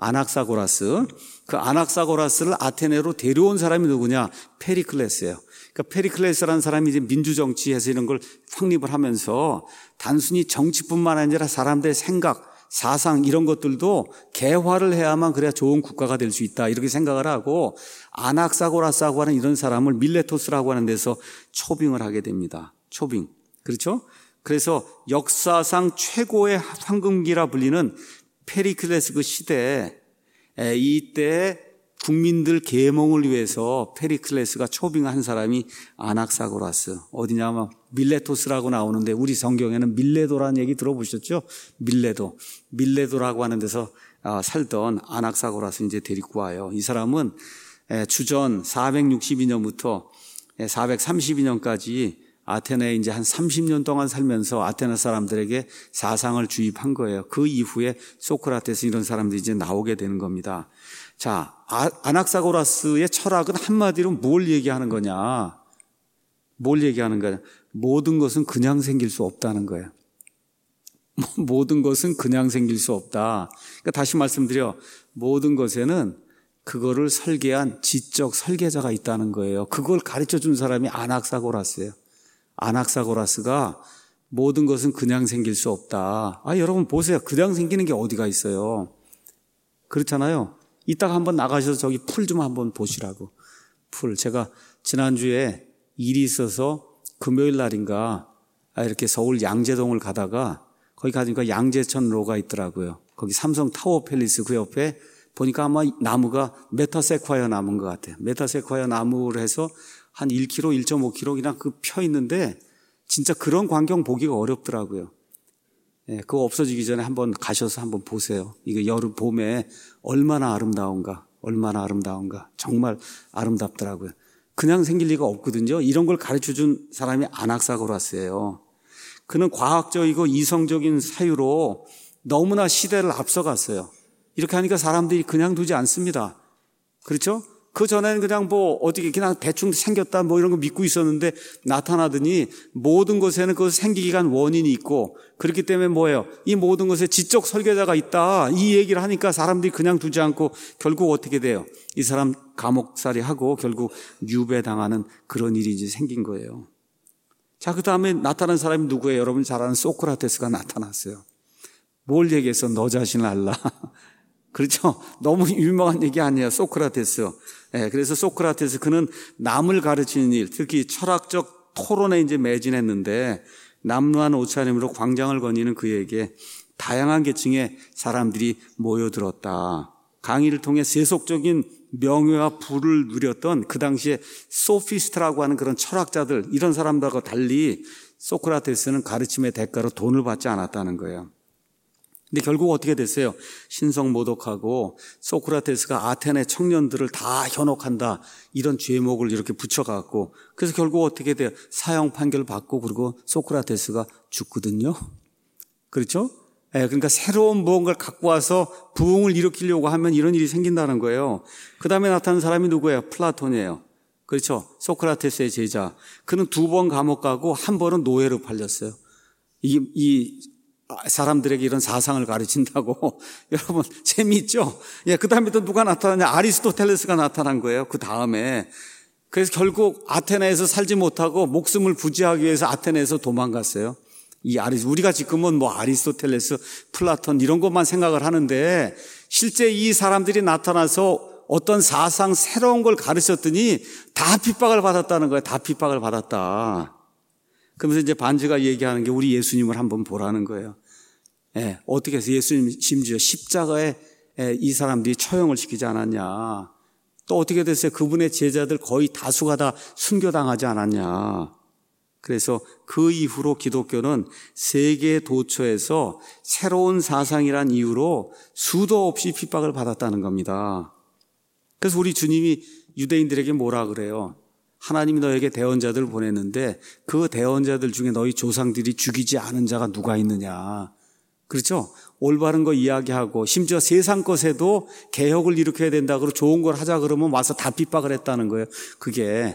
아낙사고라스. 그 아낙사고라스를 아테네로 데려온 사람이 누구냐? 페리클레스예요. 그러니까 페리클레스라는 사람이 이제 민주정치에서 이런 걸 확립을 하면서 단순히 정치뿐만 아니라 사람들의 생각, 사상 이런 것들도 개화를 해야만 그래야 좋은 국가가 될 수 있다 이렇게 생각을 하고 아낙사고라스라고 하는 이런 사람을 밀레토스라고 하는 데서 초빙을 하게 됩니다. 초빙. 그렇죠? 그래서 역사상 최고의 황금기라 불리는 페리클레스 그 시대에 이때 국민들 계몽을 위해서 페리클레스가 초빙한 사람이 아낙사고라스. 어디냐면 밀레토스라고 나오는데 우리 성경에는 밀레도라는 얘기 들어보셨죠? 밀레도라고 하는 데서 살던 아낙사고라스 이제 데리고 와요. 이 사람은 주전 462년부터 432년까지 아테네에 이제 한 30년 동안 살면서 아테네 사람들에게 사상을 주입한 거예요. 그 이후에 소크라테스 이런 사람들이 이제 나오게 되는 겁니다. 자, 아낙사고라스의 철학은 한마디로 뭘 얘기하는 거냐? 모든 것은 그냥 생길 수 없다는 거예요. 모든 것은 그냥 생길 수 없다. 그러니까 다시 말씀드려, 모든 것에는 그거를 설계한 지적 설계자가 있다는 거예요. 그걸 가르쳐 준 사람이 아낙사고라스예요. 아낙사고라스가 모든 것은 그냥 생길 수 없다. 여러분 보세요. 그냥 생기는 게 어디가 있어요? 그렇잖아요. 이따가 한번 나가셔서 저기 풀 좀 한번 보시라고. 풀. 제가 지난주에 일이 있어서 금요일 날인가 이렇게 서울 양재동을 가다가 거기 가니까 양재천로가 있더라고요. 거기 삼성 타워 팰리스 그 옆에 보니까 아마 나무가 메타세콰이어 나무인 것 같아요. 메타세콰이어 나무를 해서 한 1km, 1.5km 그냥 그 펴 있는데 진짜 그런 광경 보기가 어렵더라고요. 그거 없어지기 전에 한번 가셔서 한번 보세요. 이게 여름, 봄에 얼마나 아름다운가. 정말 아름답더라고요. 그냥 생길 리가 없거든요. 이런 걸 가르쳐 준 사람이 아낙사고라스예요. 그는 과학적이고 이성적인 사유로 너무나 시대를 앞서갔어요. 이렇게 하니까 사람들이 그냥 두지 않습니다. 그렇죠? 그 전에는 그냥 어떻게 그냥 대충 생겼다 이런 거 믿고 있었는데 나타나더니 모든 것에는 그 생기기 위한 원인이 있고 그렇기 때문에 뭐예요? 이 모든 것에 지적 설계자가 있다. 이 얘기를 하니까 사람들이 그냥 두지 않고 결국 어떻게 돼요? 이 사람 감옥살이 하고 결국 유배당하는 그런 일이 이제 생긴 거예요. 자, 그 다음에 나타난 사람이 누구예요? 여러분 잘 아는 소크라테스가 나타났어요. 뭘 얘기해서 너 자신을 알라. 그렇죠? 너무 유명한 얘기 아니에요. 소크라테스. 그래서 소크라테스 그는 남을 가르치는 일, 특히 철학적 토론에 이제 매진했는데 남루한 옷차림으로 광장을 거니는 그에게 다양한 계층의 사람들이 모여들었다. 강의를 통해 세속적인 명예와 부를 누렸던 그 당시에 소피스트라고 하는 그런 철학자들 이런 사람들하고 달리 소크라테스는 가르침의 대가로 돈을 받지 않았다는 거예요. 근데 결국 어떻게 됐어요? 신성모독하고 소크라테스가 아테네 청년들을 다 현혹한다 이런 죄목을 이렇게 붙여갖고 그래서 결국 어떻게 돼요? 사형 판결 받고 그리고 소크라테스가 죽거든요. 그렇죠? 그러니까 새로운 무언가를 갖고 와서 부흥을 일으키려고 하면 이런 일이 생긴다는 거예요. 그 다음에 나타난 사람이 누구예요? 플라톤이에요. 그렇죠? 소크라테스의 제자. 그는 2번 감옥 가고 한 번은 노예로 팔렸어요. 이 사람들에게 이런 사상을 가르친다고. 여러분 재미있죠? 그 다음에 또 누가 나타나냐? 아리스토텔레스가 나타난 거예요. 그 다음에. 그래서 결국 아테네에서 살지 못하고 목숨을 부지하기 위해서 아테네에서 도망갔어요. 우리가 지금은 아리스토텔레스, 플라톤 이런 것만 생각을 하는데 실제 이 사람들이 나타나서 어떤 사상 새로운 걸 가르쳤더니 다 핍박을 받았다는 거예요. 다 핍박을 받았다. 그러면서 이제 반지가 얘기하는 게 우리 예수님을 한번 보라는 거예요. 어떻게 해서 예수님 심지어 십자가에 이 사람들이 처형을 시키지 않았냐. 또 어떻게 됐어요? 그분의 제자들 거의 다수가 다 순교당하지 않았냐. 그래서 그 이후로 기독교는 세계 도처에서 새로운 사상이란 이유로 수도 없이 핍박을 받았다는 겁니다. 그래서 우리 주님이 유대인들에게 뭐라 그래요? 하나님이 너에게 대언자들을 보냈는데 그 대언자들 중에 너희 조상들이 죽이지 않은 자가 누가 있느냐. 그렇죠? 올바른 거 이야기하고 심지어 세상 것에도 개혁을 일으켜야 된다고 좋은 걸 하자 그러면 와서 다 핍박을 했다는 거예요. 그게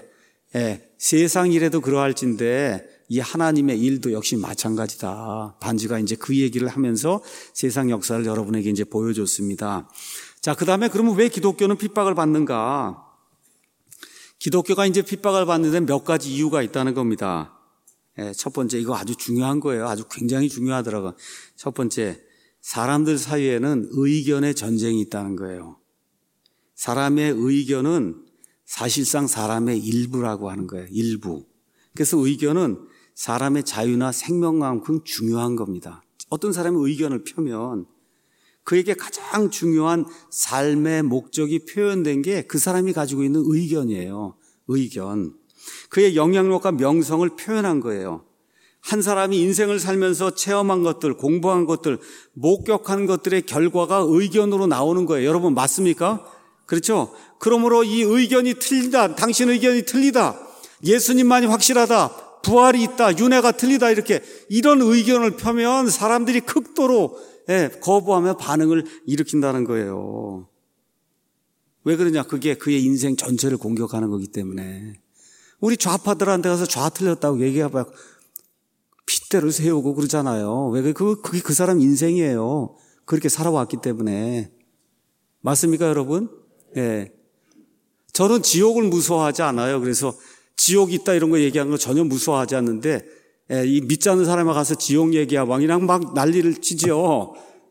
세상 일에도 그러할진데 이 하나님의 일도 역시 마찬가지다. 반지가 이제 그 얘기를 하면서 세상 역사를 여러분에게 이제 보여줬습니다. 자, 그 다음에 그러면 왜 기독교는 핍박을 받는가? 기독교가 이제 핍박을 받는 데 몇 가지 이유가 있다는 겁니다. 첫 번째, 이거 아주 중요한 거예요. 아주 굉장히 중요하더라고요. 첫 번째, 사람들 사이에는 의견의 전쟁이 있다는 거예요. 사람의 의견은 사실상 사람의 일부라고 하는 거예요. 일부. 그래서 의견은 사람의 자유나 생명만큼 중요한 겁니다. 어떤 사람의 의견을 펴면 그에게 가장 중요한 삶의 목적이 표현된 게 그 사람이 가지고 있는 의견이에요. 의견. 그의 영향력과 명성을 표현한 거예요. 한 사람이 인생을 살면서 체험한 것들, 공부한 것들, 목격한 것들의 결과가 의견으로 나오는 거예요. 여러분 맞습니까? 그렇죠? 그러므로 이 의견이 틀리다, 당신 의견이 틀리다, 예수님만이 확실하다, 부활이 있다, 윤회가 틀리다, 이렇게 이런 의견을 펴면 사람들이 극도로 거부하며 반응을 일으킨다는 거예요. 왜 그러냐? 그게 그의 인생 전체를 공격하는 거기 때문에. 우리 좌파들한테 가서 좌 틀렸다고 얘기해봐요. 핏대를 세우고 그러잖아요. 왜? 그게 그 사람 인생이에요. 그렇게 살아왔기 때문에. 맞습니까, 여러분? 예. 저는 지옥을 무서워하지 않아요. 그래서 지옥이 있다 이런 거 얘기하는 거 전혀 무서워하지 않는데, 이 믿지 않는 사람에 가서 지옥 얘기하고 그냥 막 난리를 치지요.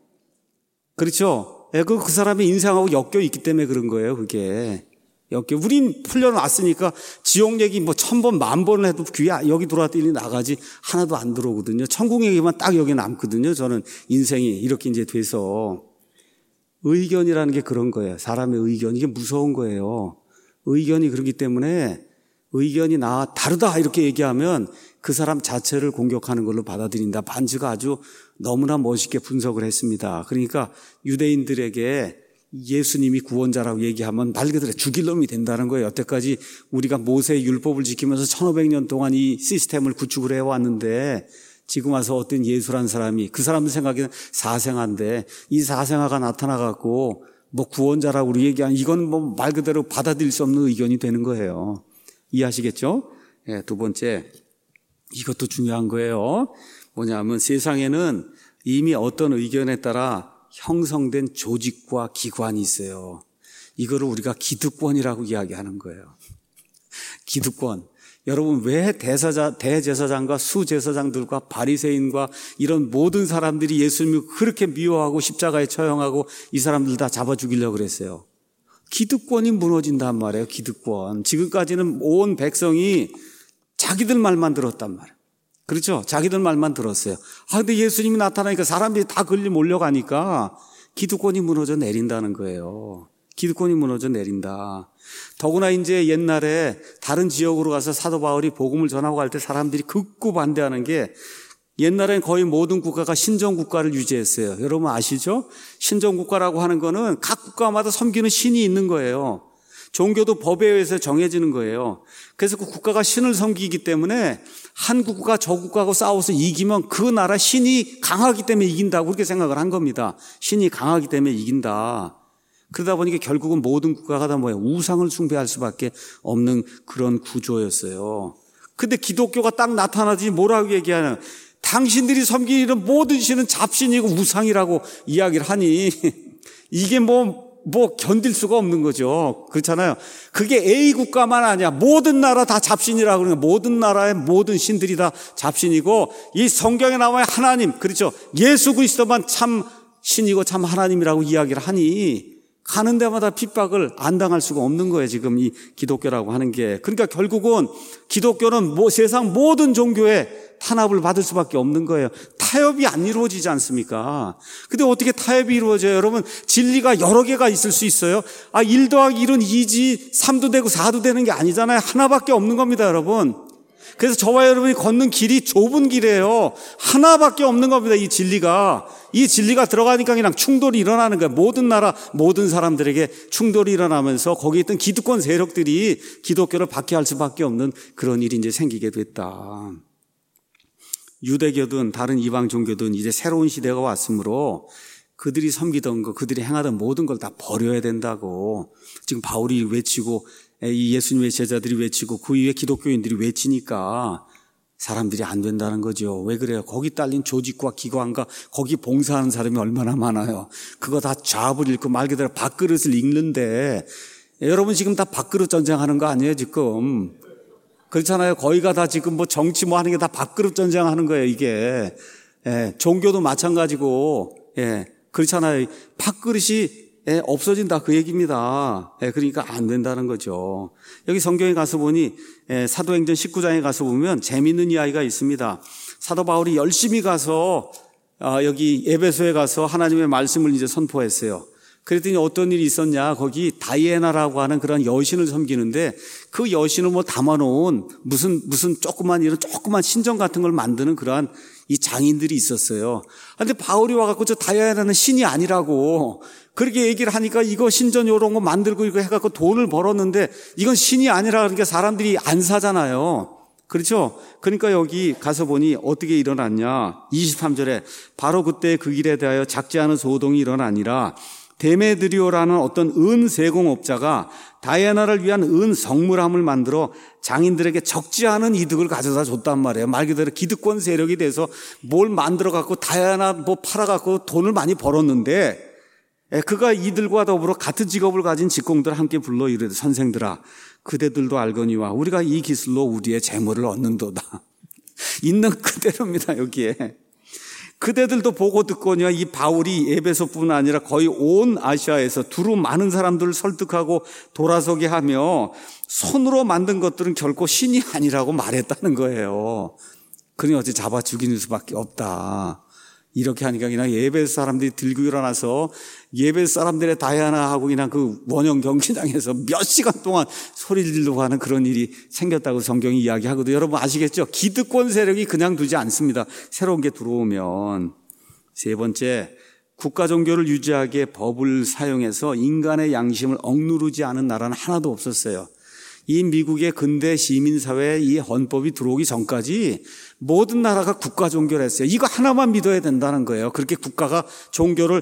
그렇죠? 그 사람의 인생하고 엮여 있기 때문에 그런 거예요, 그게. 우린 풀려놨으니까 지옥 얘기 1000번, 10,000번을 해도 귀에 여기 들어왔더니 나가지 하나도 안 들어오거든요. 천국 얘기만 딱 여기 남거든요. 저는 인생이 이렇게 이제 돼서. 의견이라는 게 그런 거예요. 사람의 의견. 이게 무서운 거예요. 의견이 그렇기 때문에 의견이 나 다르다 이렇게 얘기하면 그 사람 자체를 공격하는 걸로 받아들인다. 반즈가 아주 너무나 멋있게 분석을 했습니다. 그러니까 유대인들에게 예수님이 구원자라고 얘기하면 말 그대로 죽일 놈이 된다는 거예요. 여태까지 우리가 모세의 율법을 지키면서 1500년 동안 이 시스템을 구축을 해왔는데 지금 와서 어떤 예수라는 사람이, 그 사람들 생각에는 사생아인데 이 사생아가 나타나갖고 구원자라고 우리 얘기하는, 이건 말 그대로 받아들일 수 없는 의견이 되는 거예요. 이해하시겠죠? 두 번째, 이것도 중요한 거예요. 뭐냐면 세상에는 이미 어떤 의견에 따라 형성된 조직과 기관이 있어요. 이거를 우리가 기득권이라고 이야기하는 거예요. 기득권. 여러분, 왜 대제사장과 수제사장들과 바리새인과 이런 모든 사람들이 예수님을 그렇게 미워하고 십자가에 처형하고 이 사람들 다 잡아 죽이려고 그랬어요? 기득권이 무너진단 말이에요. 기득권. 지금까지는 온 백성이 자기들 말만 들었단 말이에요. 그렇죠? 자기들 말만 들었어요. 근데 예수님이 나타나니까 사람들이 다 걸리 몰려가니까 기득권이 무너져 내린다는 거예요. 기득권이 무너져 내린다. 더구나 이제 옛날에 다른 지역으로 가서 사도 바울이 복음을 전하고 갈 때 사람들이 극구 반대하는 게, 옛날엔 거의 모든 국가가 신정국가를 유지했어요. 여러분 아시죠? 신정국가라고 하는 거는 각 국가마다 섬기는 신이 있는 거예요. 종교도 법에 의해서 정해지는 거예요. 그래서 그 국가가 신을 섬기기 때문에 한 국가가 저 국가하고 싸워서 이기면 그 나라 신이 강하기 때문에 이긴다고 그렇게 생각을 한 겁니다. 신이 강하기 때문에 이긴다. 그러다 보니까 결국은 모든 국가가 다 우상을 숭배할 수밖에 없는 그런 구조였어요. 근데 기독교가 딱 나타나더니 뭐라고 얘기하냐? 당신들이 섬기는 모든 신은 잡신이고 우상이라고 이야기를 하니 이게 견딜 수가 없는 거죠. 그렇잖아요. 그게 A 국가만 아니야. 모든 나라 다 잡신이라고 그러는 거예요. 모든 나라의 모든 신들이 다 잡신이고, 이 성경에 나와요 하나님, 그렇죠, 예수 그리스도만 참 신이고 참 하나님이라고 이야기를 하니 가는 데마다 핍박을 안 당할 수가 없는 거예요. 지금 이 기독교라고 하는 게. 그러니까 결국은 기독교는 세상 모든 종교에 탄압을 받을 수밖에 없는 거예요. 타협이 안 이루어지지 않습니까? 근데 어떻게 타협이 이루어져요? 여러분, 진리가 여러 개가 있을 수 있어요? 1 더하기 1은 2지 3도 되고 4도 되는 게 아니잖아요. 하나밖에 없는 겁니다, 여러분. 그래서 저와 여러분이 걷는 길이 좁은 길이에요. 하나밖에 없는 겁니다, 이 진리가. 이 진리가 들어가니까 그냥 충돌이 일어나는 거예요. 모든 나라, 모든 사람들에게 충돌이 일어나면서 거기에 있던 기득권 세력들이 기독교를 박해할 수밖에 없는 그런 일이 이제 생기게 됐다. 유대교든 다른 이방 종교든 이제 새로운 시대가 왔으므로 그들이 섬기던 거, 그들이 행하던 모든 걸 다 버려야 된다고 지금 바울이 외치고, 이 예수님의 제자들이 외치고 그 이후에 기독교인들이 외치니까 사람들이 안 된다는 거죠. 왜 그래요? 거기 딸린 조직과 기관과 거기 봉사하는 사람이 얼마나 많아요. 그거 다 잡을 읽고 말 그대로 밥그릇을 읽는데, 여러분 지금 다 밥그릇 전쟁하는 거 아니에요 지금? 그렇잖아요. 거기가 다 지금 뭐 정치 뭐 하는 게 다 밥그릇 전쟁하는 거예요 이게. 종교도 마찬가지고, 그렇잖아요. 밥그릇이 없어진다 그 얘기입니다. 그러니까 안 된다는 거죠. 여기 성경에 가서 보니 사도행전 19장에 가서 보면 재미있는 이야기가 있습니다. 사도 바울이 열심히 가서 여기 에베소에 가서 하나님의 말씀을 이제 선포했어요. 그랬더니 어떤 일이 있었냐, 거기 다이애나라고 하는 그런 여신을 섬기는데 그 여신을 뭐 담아놓은 무슨 조그만 이런 조그만 신전 같은 걸 만드는 그러한 이 장인들이 있었어요. 근데 바울이 와갖고 저 다이애나는 신이 아니라고 그렇게 얘기를 하니까 이거 신전 요런 거 만들고 이거 해갖고 돈을 벌었는데 이건 신이 아니라 그러니까 사람들이 안 사잖아요. 그렇죠? 그러니까 여기 가서 보니 어떻게 일어났냐. 23절에 바로 그때 그 일에 대하여 작지 않은 소동이 일어나니라. 데메드리오라는 어떤 은 세공업자가 다이애나를 위한 은 성물함을 만들어 장인들에게 적지 않은 이득을 가져다 줬단 말이에요. 말 그대로 기득권 세력이 돼서 뭘 만들어 갖고 다이애나 뭐 팔아 갖고 돈을 많이 벌었는데, 그가 이들과 더불어 같은 직업을 가진 직공들을 함께 불러 이르되 선생들아 그대들도 알거니와 우리가 이 기술로 우리의 재물을 얻는도다. 있는 그대로입니다. 여기에 그대들도 보고 듣거니와 이 바울이 에베소뿐 아니라 거의 온 아시아에서 두루 많은 사람들을 설득하고 돌아서게 하며 손으로 만든 것들은 결코 신이 아니라고 말했다는 거예요. 그러니 어찌 잡아 죽이는 수밖에 없다. 이렇게 하니까 그냥 예배소 사람들이 들고 일어나서 예배소 사람들의 다이아나하고 그냥 그 원형 경기장에서 몇 시간 동안 소리를 지르고 하는 그런 일이 생겼다고 성경이 이야기하거든요. 여러분 아시겠죠? 기득권 세력이 그냥 두지 않습니다. 새로운 게 들어오면. 세 번째, 국가 종교를 유지하기에 법을 사용해서 인간의 양심을 억누르지 않은 나라는 하나도 없었어요. 이 미국의 근대 시민사회에 이 헌법이 들어오기 전까지 모든 나라가 국가 종교를 했어요. 이거 하나만 믿어야 된다는 거예요. 그렇게 국가가 종교를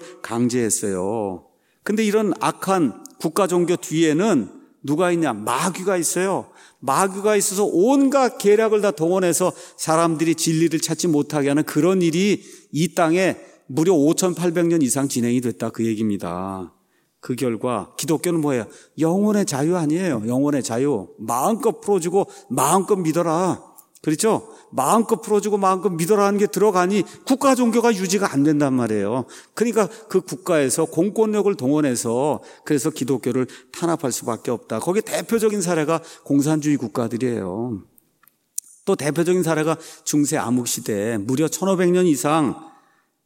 강제했어요. 근데 이런 악한 국가 종교 뒤에는 누가 있냐? 마귀가 있어요. 마귀가 있어서 온갖 계략을 다 동원해서 사람들이 진리를 찾지 못하게 하는 그런 일이 이 땅에 무려 5,800년 이상 진행이 됐다 그 얘기입니다. 그 결과 기독교는 뭐예요? 영혼의 자유 아니에요. 영혼의 자유. 마음껏 풀어주고 마음껏 믿어라. 그렇죠? 마음껏 풀어주고 마음껏 믿어라 하는 게 들어가니 국가 종교가 유지가 안 된단 말이에요. 그러니까 그 국가에서 공권력을 동원해서 그래서 기독교를 탄압할 수밖에 없다. 거기에 대표적인 사례가 공산주의 국가들이에요. 또 대표적인 사례가 중세 암흑시대에 무려 1500년 이상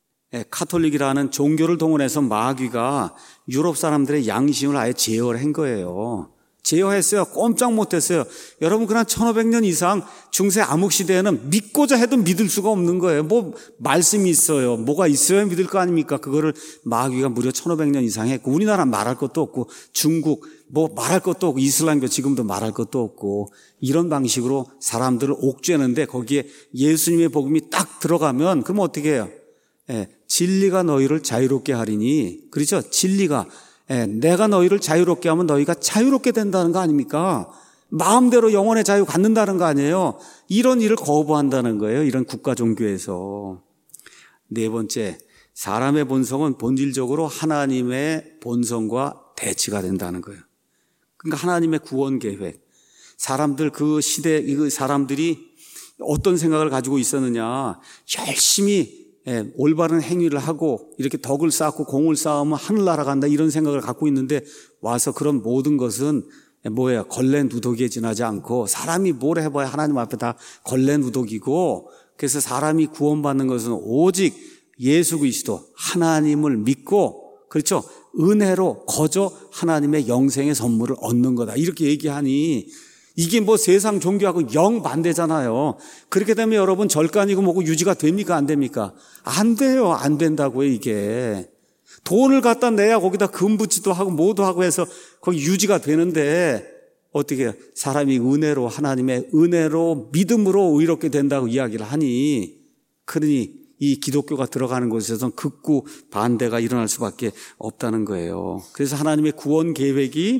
카톨릭이라는 종교를 동원해서 마귀가 유럽 사람들의 양심을 아예 제어한 거예요. 제어했어요. 꼼짝 못했어요. 여러분 그냥 1500년 이상 중세 암흑시대에는 믿고자 해도 믿을 수가 없는 거예요. 뭐 말씀이 있어요. 뭐가 있어야 믿을 거 아닙니까? 그거를 마귀가 무려 1500년 이상 했고 우리나라 말할 것도 없고 중국 뭐 말할 것도 없고 이슬람교 지금도 말할 것도 없고 이런 방식으로 사람들을 옥죄는데 거기에 예수님의 복음이 딱 들어가면 그럼 어떻게 해요? 진리가 너희를 자유롭게 하리니, 그렇죠? 진리가 내가 너희를 자유롭게 하면 너희가 자유롭게 된다는 거 아닙니까? 마음대로 영혼의 자유 갖는다는 거 아니에요? 이런 일을 거부한다는 거예요. 이런 국가 종교에서. 네 번째, 사람의 본성은 본질적으로 하나님의 본성과 대치가 된다는 거예요. 그러니까 하나님의 구원 계획. 사람들 그 시대 그 사람들이 어떤 생각을 가지고 있었느냐? 열심히 올바른 행위를 하고 이렇게 덕을 쌓고 공을 쌓으면 하늘 날아간다 이런 생각을 갖고 있는데 와서 그런 모든 것은 뭐예요? 걸레 누더기에 지나지 않고 사람이 뭘 해봐야 하나님 앞에 다 걸레 누더기고 그래서 사람이 구원받는 것은 오직 예수 그리스도 하나님을 믿고 그렇죠? 은혜로 거저 하나님의 영생의 선물을 얻는 거다 이렇게 얘기하니 이게 뭐 세상 종교하고 영 반대잖아요. 그렇게 되면 여러분 절간이고 뭐고 유지가 됩니까? 안 됩니까? 안 돼요. 안 된다고요, 이게. 돈을 갖다 내야 거기다 금붙이도 하고 뭐도 하고 해서 거기 유지가 되는데 어떻게 해요? 사람이 은혜로 하나님의 은혜로 믿음으로 의롭게 된다고 이야기를 하니 그러니 이 기독교가 들어가는 곳에서는 극구 반대가 일어날 수밖에 없다는 거예요. 그래서 하나님의 구원 계획이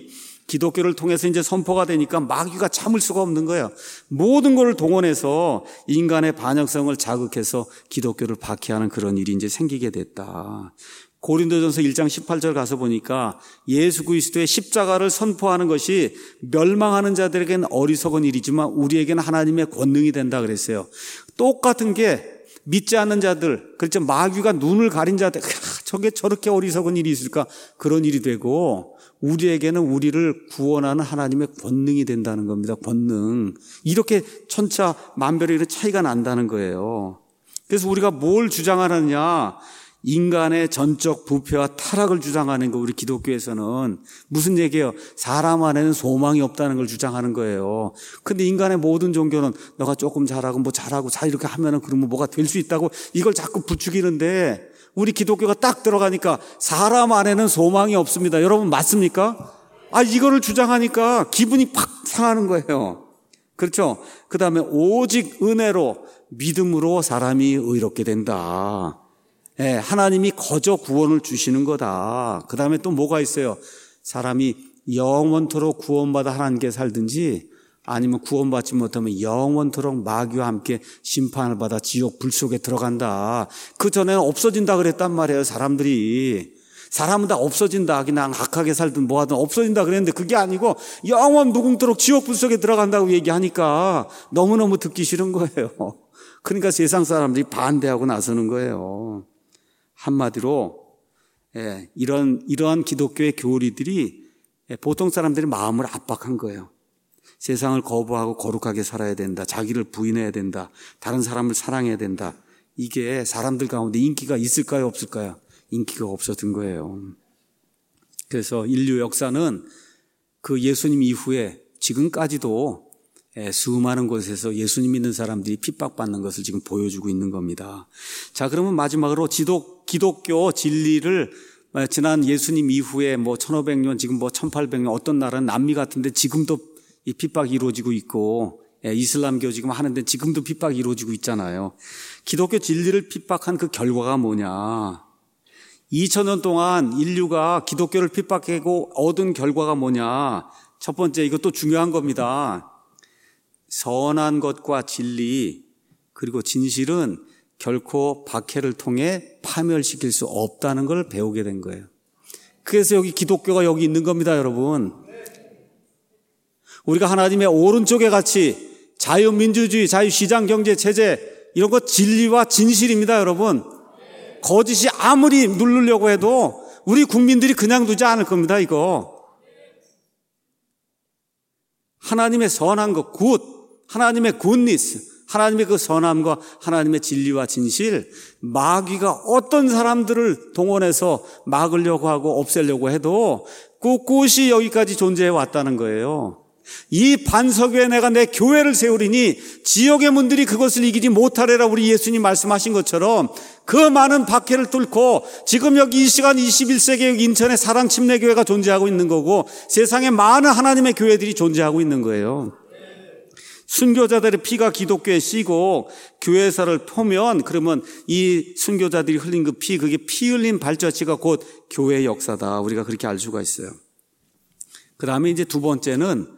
기독교를 통해서 이제 선포가 되니까 마귀가 참을 수가 없는 거예요. 모든 것을 동원해서 인간의 반역성을 자극해서 기독교를 박해하는 그런 일이 이제 생기게 됐다. 고린도전서 1장 18절 가서 보니까 예수 그리스도의 십자가를 선포하는 것이 멸망하는 자들에게는 어리석은 일이지만 우리에게는 하나님의 권능이 된다 그랬어요. 똑같은 게 믿지 않는 자들, 그렇죠. 마귀가 눈을 가린 자들, 저게 저렇게 어리석은 일이 있을까? 그런 일이 되고 우리에게는 우리를 구원하는 하나님의 권능이 된다는 겁니다. 권능. 이렇게 천차 만별의 차이가 난다는 거예요. 그래서 우리가 뭘 주장하느냐? 인간의 전적 부패와 타락을 주장하는 거. 우리 기독교에서는 무슨 얘기예요? 사람 안에는 소망이 없다는 걸 주장하는 거예요. 근데 인간의 모든 종교는 너가 조금 잘하고 뭐 잘하고 자 이렇게 하면은 그러면 뭐가 될 수 있다고 이걸 자꾸 부추기는데 우리 기독교가 딱 들어가니까 사람 안에는 소망이 없습니다. 여러분 맞습니까? 이거를 주장하니까 기분이 팍 상하는 거예요. 그렇죠? 그 다음에 오직 은혜로 믿음으로 사람이 의롭게 된다. 하나님이 거저 구원을 주시는 거다. 그 다음에 또 뭐가 있어요? 사람이 영원토록 구원받아 하나님께 살든지 아니면 구원받지 못하면 영원토록 마귀와 함께 심판을 받아 지옥 불 속에 들어간다. 그 전에는 없어진다 그랬단 말이에요. 사람은 다 없어진다. 그냥 악하게 살든 뭐하든 없어진다 그랬는데 그게 아니고 영원 무궁토록 지옥 불 속에 들어간다고 얘기하니까 너무너무 듣기 싫은 거예요. 그러니까 세상 사람들이 반대하고 나서는 거예요. 한마디로 이러한 기독교의 교리들이 보통 사람들의 마음을 압박한 거예요. 세상을 거부하고 거룩하게 살아야 된다. 자기를 부인해야 된다. 다른 사람을 사랑해야 된다. 이게 사람들 가운데 인기가 있을까요? 없을까요? 인기가 없어진 거예요. 그래서 인류 역사는 그 예수님 이후에 지금까지도 수많은 곳에서 예수님 믿는 사람들이 핍박받는 것을 지금 보여주고 있는 겁니다. 자, 그러면 마지막으로 기독교 진리를 지난 예수님 이후에 1500년, 지금 1800년 어떤 나라는 남미 같은데 지금도 이 핍박이 이루어지고 있고 이슬람교 지금 하는데 지금도 핍박이 이루어지고 있잖아요. 기독교 진리를 핍박한 그 결과가 뭐냐? 2000년 동안 인류가 기독교를 핍박하고 얻은 결과가 뭐냐? 첫 번째, 이것도 중요한 겁니다. 선한 것과 진리 그리고 진실은 결코 박해를 통해 파멸시킬 수 없다는 걸 배우게 된 거예요. 그래서 여기 기독교가 여기 있는 겁니다, 여러분. 우리가 하나님의 오른쪽에 같이 자유민주주의, 자유시장경제 체제 이런 거 진리와 진실입니다, 여러분. 거짓이 아무리 누르려고 해도 우리 국민들이 그냥 두지 않을 겁니다, 이거. 하나님의 선한 것, 하나님의 굿니스, 하나님의 그 선함과 하나님의 진리와 진실, 마귀가 어떤 사람들을 동원해서 막으려고 하고 없애려고 해도 꿋꿋이 여기까지 존재해 왔다는 거예요. 이 반석 위에 내가 내 교회를 세우리니 지옥의 문들이 그것을 이기지 못하리라 우리 예수님 말씀하신 것처럼 그 많은 박해를 뚫고 지금 여기 이 시간 21세기 인천에 사랑 침례교회가 존재하고 있는 거고 세상에 많은 하나님의 교회들이 존재하고 있는 거예요. 순교자들의 피가 기독교에 씌고 교회사를 토면 그러면 이 순교자들이 흘린 그 피, 그게 피 흘린 발자취가 곧 교회의 역사다. 우리가 그렇게 알 수가 있어요. 그 다음에 이제 두 번째는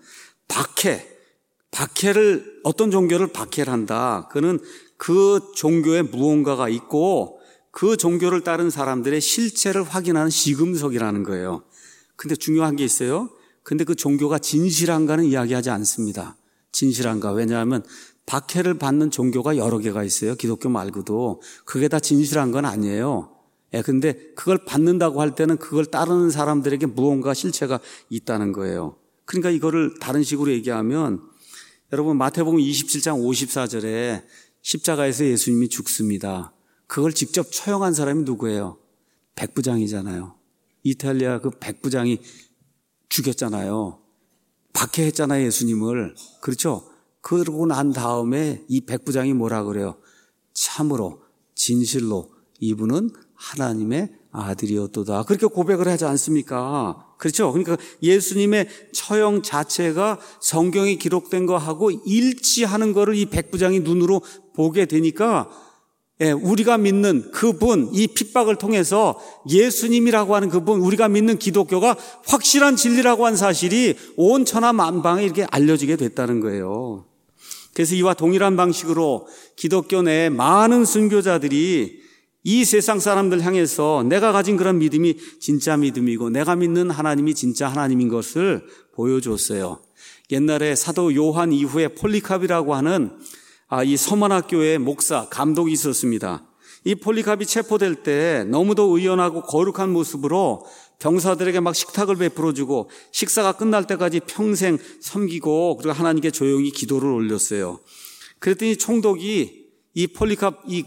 박해를 어떤 종교를 박해를 한다. 그는 그 종교에 무언가가 있고 그 종교를 따른 사람들의 실체를 확인하는 시금석이라는 거예요. 근데 중요한 게 있어요. 근데 그 종교가 진실한가는 이야기하지 않습니다. 진실한가? 왜냐하면 박해를 받는 종교가 여러 개가 있어요. 기독교 말고도. 그게 다 진실한 건 아니에요. 근데 그걸 받는다고 할 때는 그걸 따르는 사람들에게 무언가 실체가 있다는 거예요. 그러니까 이거를 다른 식으로 얘기하면 여러분 마태복음 27장 54절에 십자가에서 예수님이 죽습니다. 그걸 직접 처형한 사람이 누구예요? 백부장이잖아요. 이탈리아 그 백부장이 죽였잖아요. 박해했잖아요, 예수님을. 그렇죠? 그러고 난 다음에 이 백부장이 뭐라 그래요? 참으로 진실로 이분은 하나님의 아들이었도다. 그렇게 고백을 하지 않습니까? 그렇죠? 그러니까 예수님의 처형 자체가 성경에 기록된 거하고 일치하는 거를 이 백부장이 눈으로 보게 되니까 우리가 믿는 그분, 이 핍박을 통해서 예수님이라고 하는 그분, 우리가 믿는 기독교가 확실한 진리라고 하는 사실이 온 천하 만방에 이렇게 알려지게 됐다는 거예요. 그래서 이와 동일한 방식으로 기독교 내에 많은 순교자들이 이 세상 사람들 향해서 내가 가진 그런 믿음이 진짜 믿음이고 내가 믿는 하나님이 진짜 하나님인 것을 보여줬어요. 옛날에 사도 요한 이후에 폴리캅이라고 하는 이 서만학교의 목사, 감독이 있었습니다. 이 폴리캅이 체포될 때 너무도 의연하고 거룩한 모습으로 병사들에게 막 식탁을 베풀어주고 식사가 끝날 때까지 평생 섬기고 그리고 하나님께 조용히 기도를 올렸어요. 그랬더니 총독이 이 폴리캅 이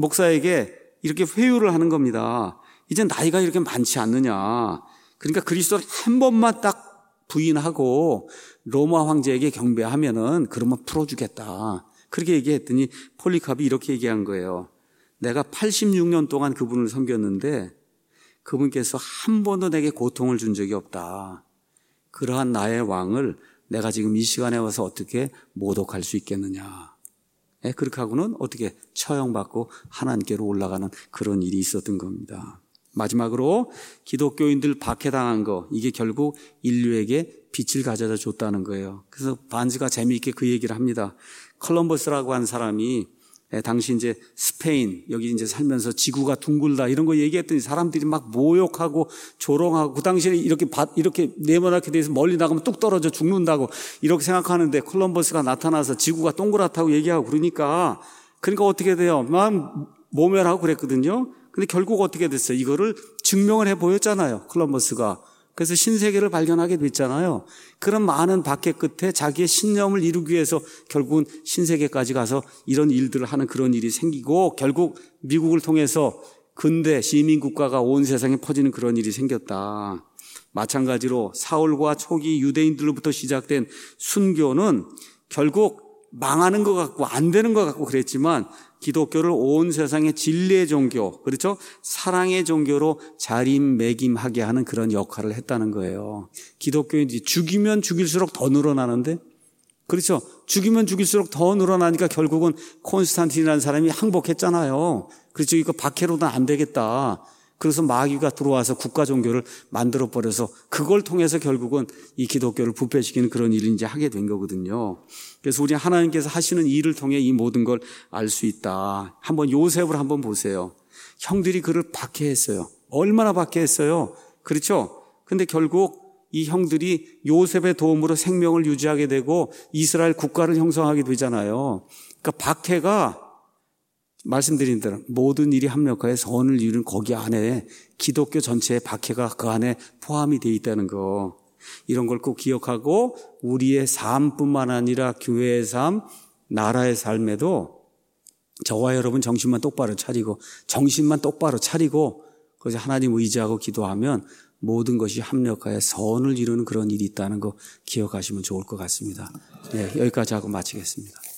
목사에게 이렇게 회유를 하는 겁니다. 이제 나이가 이렇게 많지 않느냐. 그러니까 그리스도를 한 번만 딱 부인하고 로마 황제에게 경배하면은 그러면 풀어주겠다. 그렇게 얘기했더니 폴리캅이 이렇게 얘기한 거예요. 내가 86년 동안 그분을 섬겼는데 그분께서 한 번도 내게 고통을 준 적이 없다. 그러한 나의 왕을 내가 지금 이 시간에 와서 어떻게 모독할 수 있겠느냐. 그렇게 하고는 어떻게 처형받고 하나님께로 올라가는 그런 일이 있었던 겁니다. 마지막으로 기독교인들 박해당한 거, 이게 결국 인류에게 빛을 가져다 줬다는 거예요. 그래서 반즈가 재미있게 그 얘기를 합니다. 콜럼버스라고 하는 사람이 당시 이제 스페인 여기 이제 살면서 지구가 둥글다 이런 거 얘기했더니 사람들이 막 모욕하고 조롱하고 그 당시에 이렇게 네모나게 돼서 멀리 나가면 뚝 떨어져 죽는다고 이렇게 생각하는데 콜럼버스가 나타나서 지구가 동그랗다고 얘기하고 그러니까 어떻게 돼요? 막 모멸하고 그랬거든요. 근데 결국 어떻게 됐어요? 이거를 증명을 해 보였잖아요. 콜럼버스가. 그래서 신세계를 발견하게 됐잖아요. 그런 많은 박해 끝에 자기의 신념을 이루기 위해서 결국은 신세계까지 가서 이런 일들을 하는 그런 일이 생기고 결국 미국을 통해서 근대 시민국가가 온 세상에 퍼지는 그런 일이 생겼다. 마찬가지로 사울과 초기 유대인들로부터 시작된 순교는 결국 망하는 것 같고 안 되는 것 같고 그랬지만 기독교를 온 세상의 진리의 종교, 그렇죠? 사랑의 종교로 자림매김하게 하는 그런 역할을 했다는 거예요. 기독교인들이 죽이면 죽일수록 더 늘어나는데, 그렇죠? 죽이면 죽일수록 더 늘어나니까 결국은 콘스탄틴이라는 사람이 항복했잖아요. 그렇죠? 이거 박해로는 안 되겠다. 그래서 마귀가 들어와서 국가 종교를 만들어버려서 그걸 통해서 결국은 이 기독교를 부패시키는 그런 일을 이제 하게 된 거거든요. 그래서 우리 하나님께서 하시는 일을 통해 이 모든 걸 알 수 있다. 한번 요셉을 한번 보세요. 형들이 그를 박해했어요. 얼마나 박해했어요. 그렇죠? 근데 결국 이 형들이 요셉의 도움으로 생명을 유지하게 되고 이스라엘 국가를 형성하게 되잖아요. 그러니까 박해가 말씀드린 대로 모든 일이 합력하여 선을 이루는 거기 안에 기독교 전체의 박해가 그 안에 포함이 되어 있다는 거. 이런 걸 꼭 기억하고 우리의 삶뿐만 아니라 교회의 삶, 나라의 삶에도 저와 여러분 정신만 똑바로 차리고 그래서 하나님 의지하고 기도하면 모든 것이 합력하여 선을 이루는 그런 일이 있다는 거 기억하시면 좋을 것 같습니다. 네, 여기까지 하고 마치겠습니다.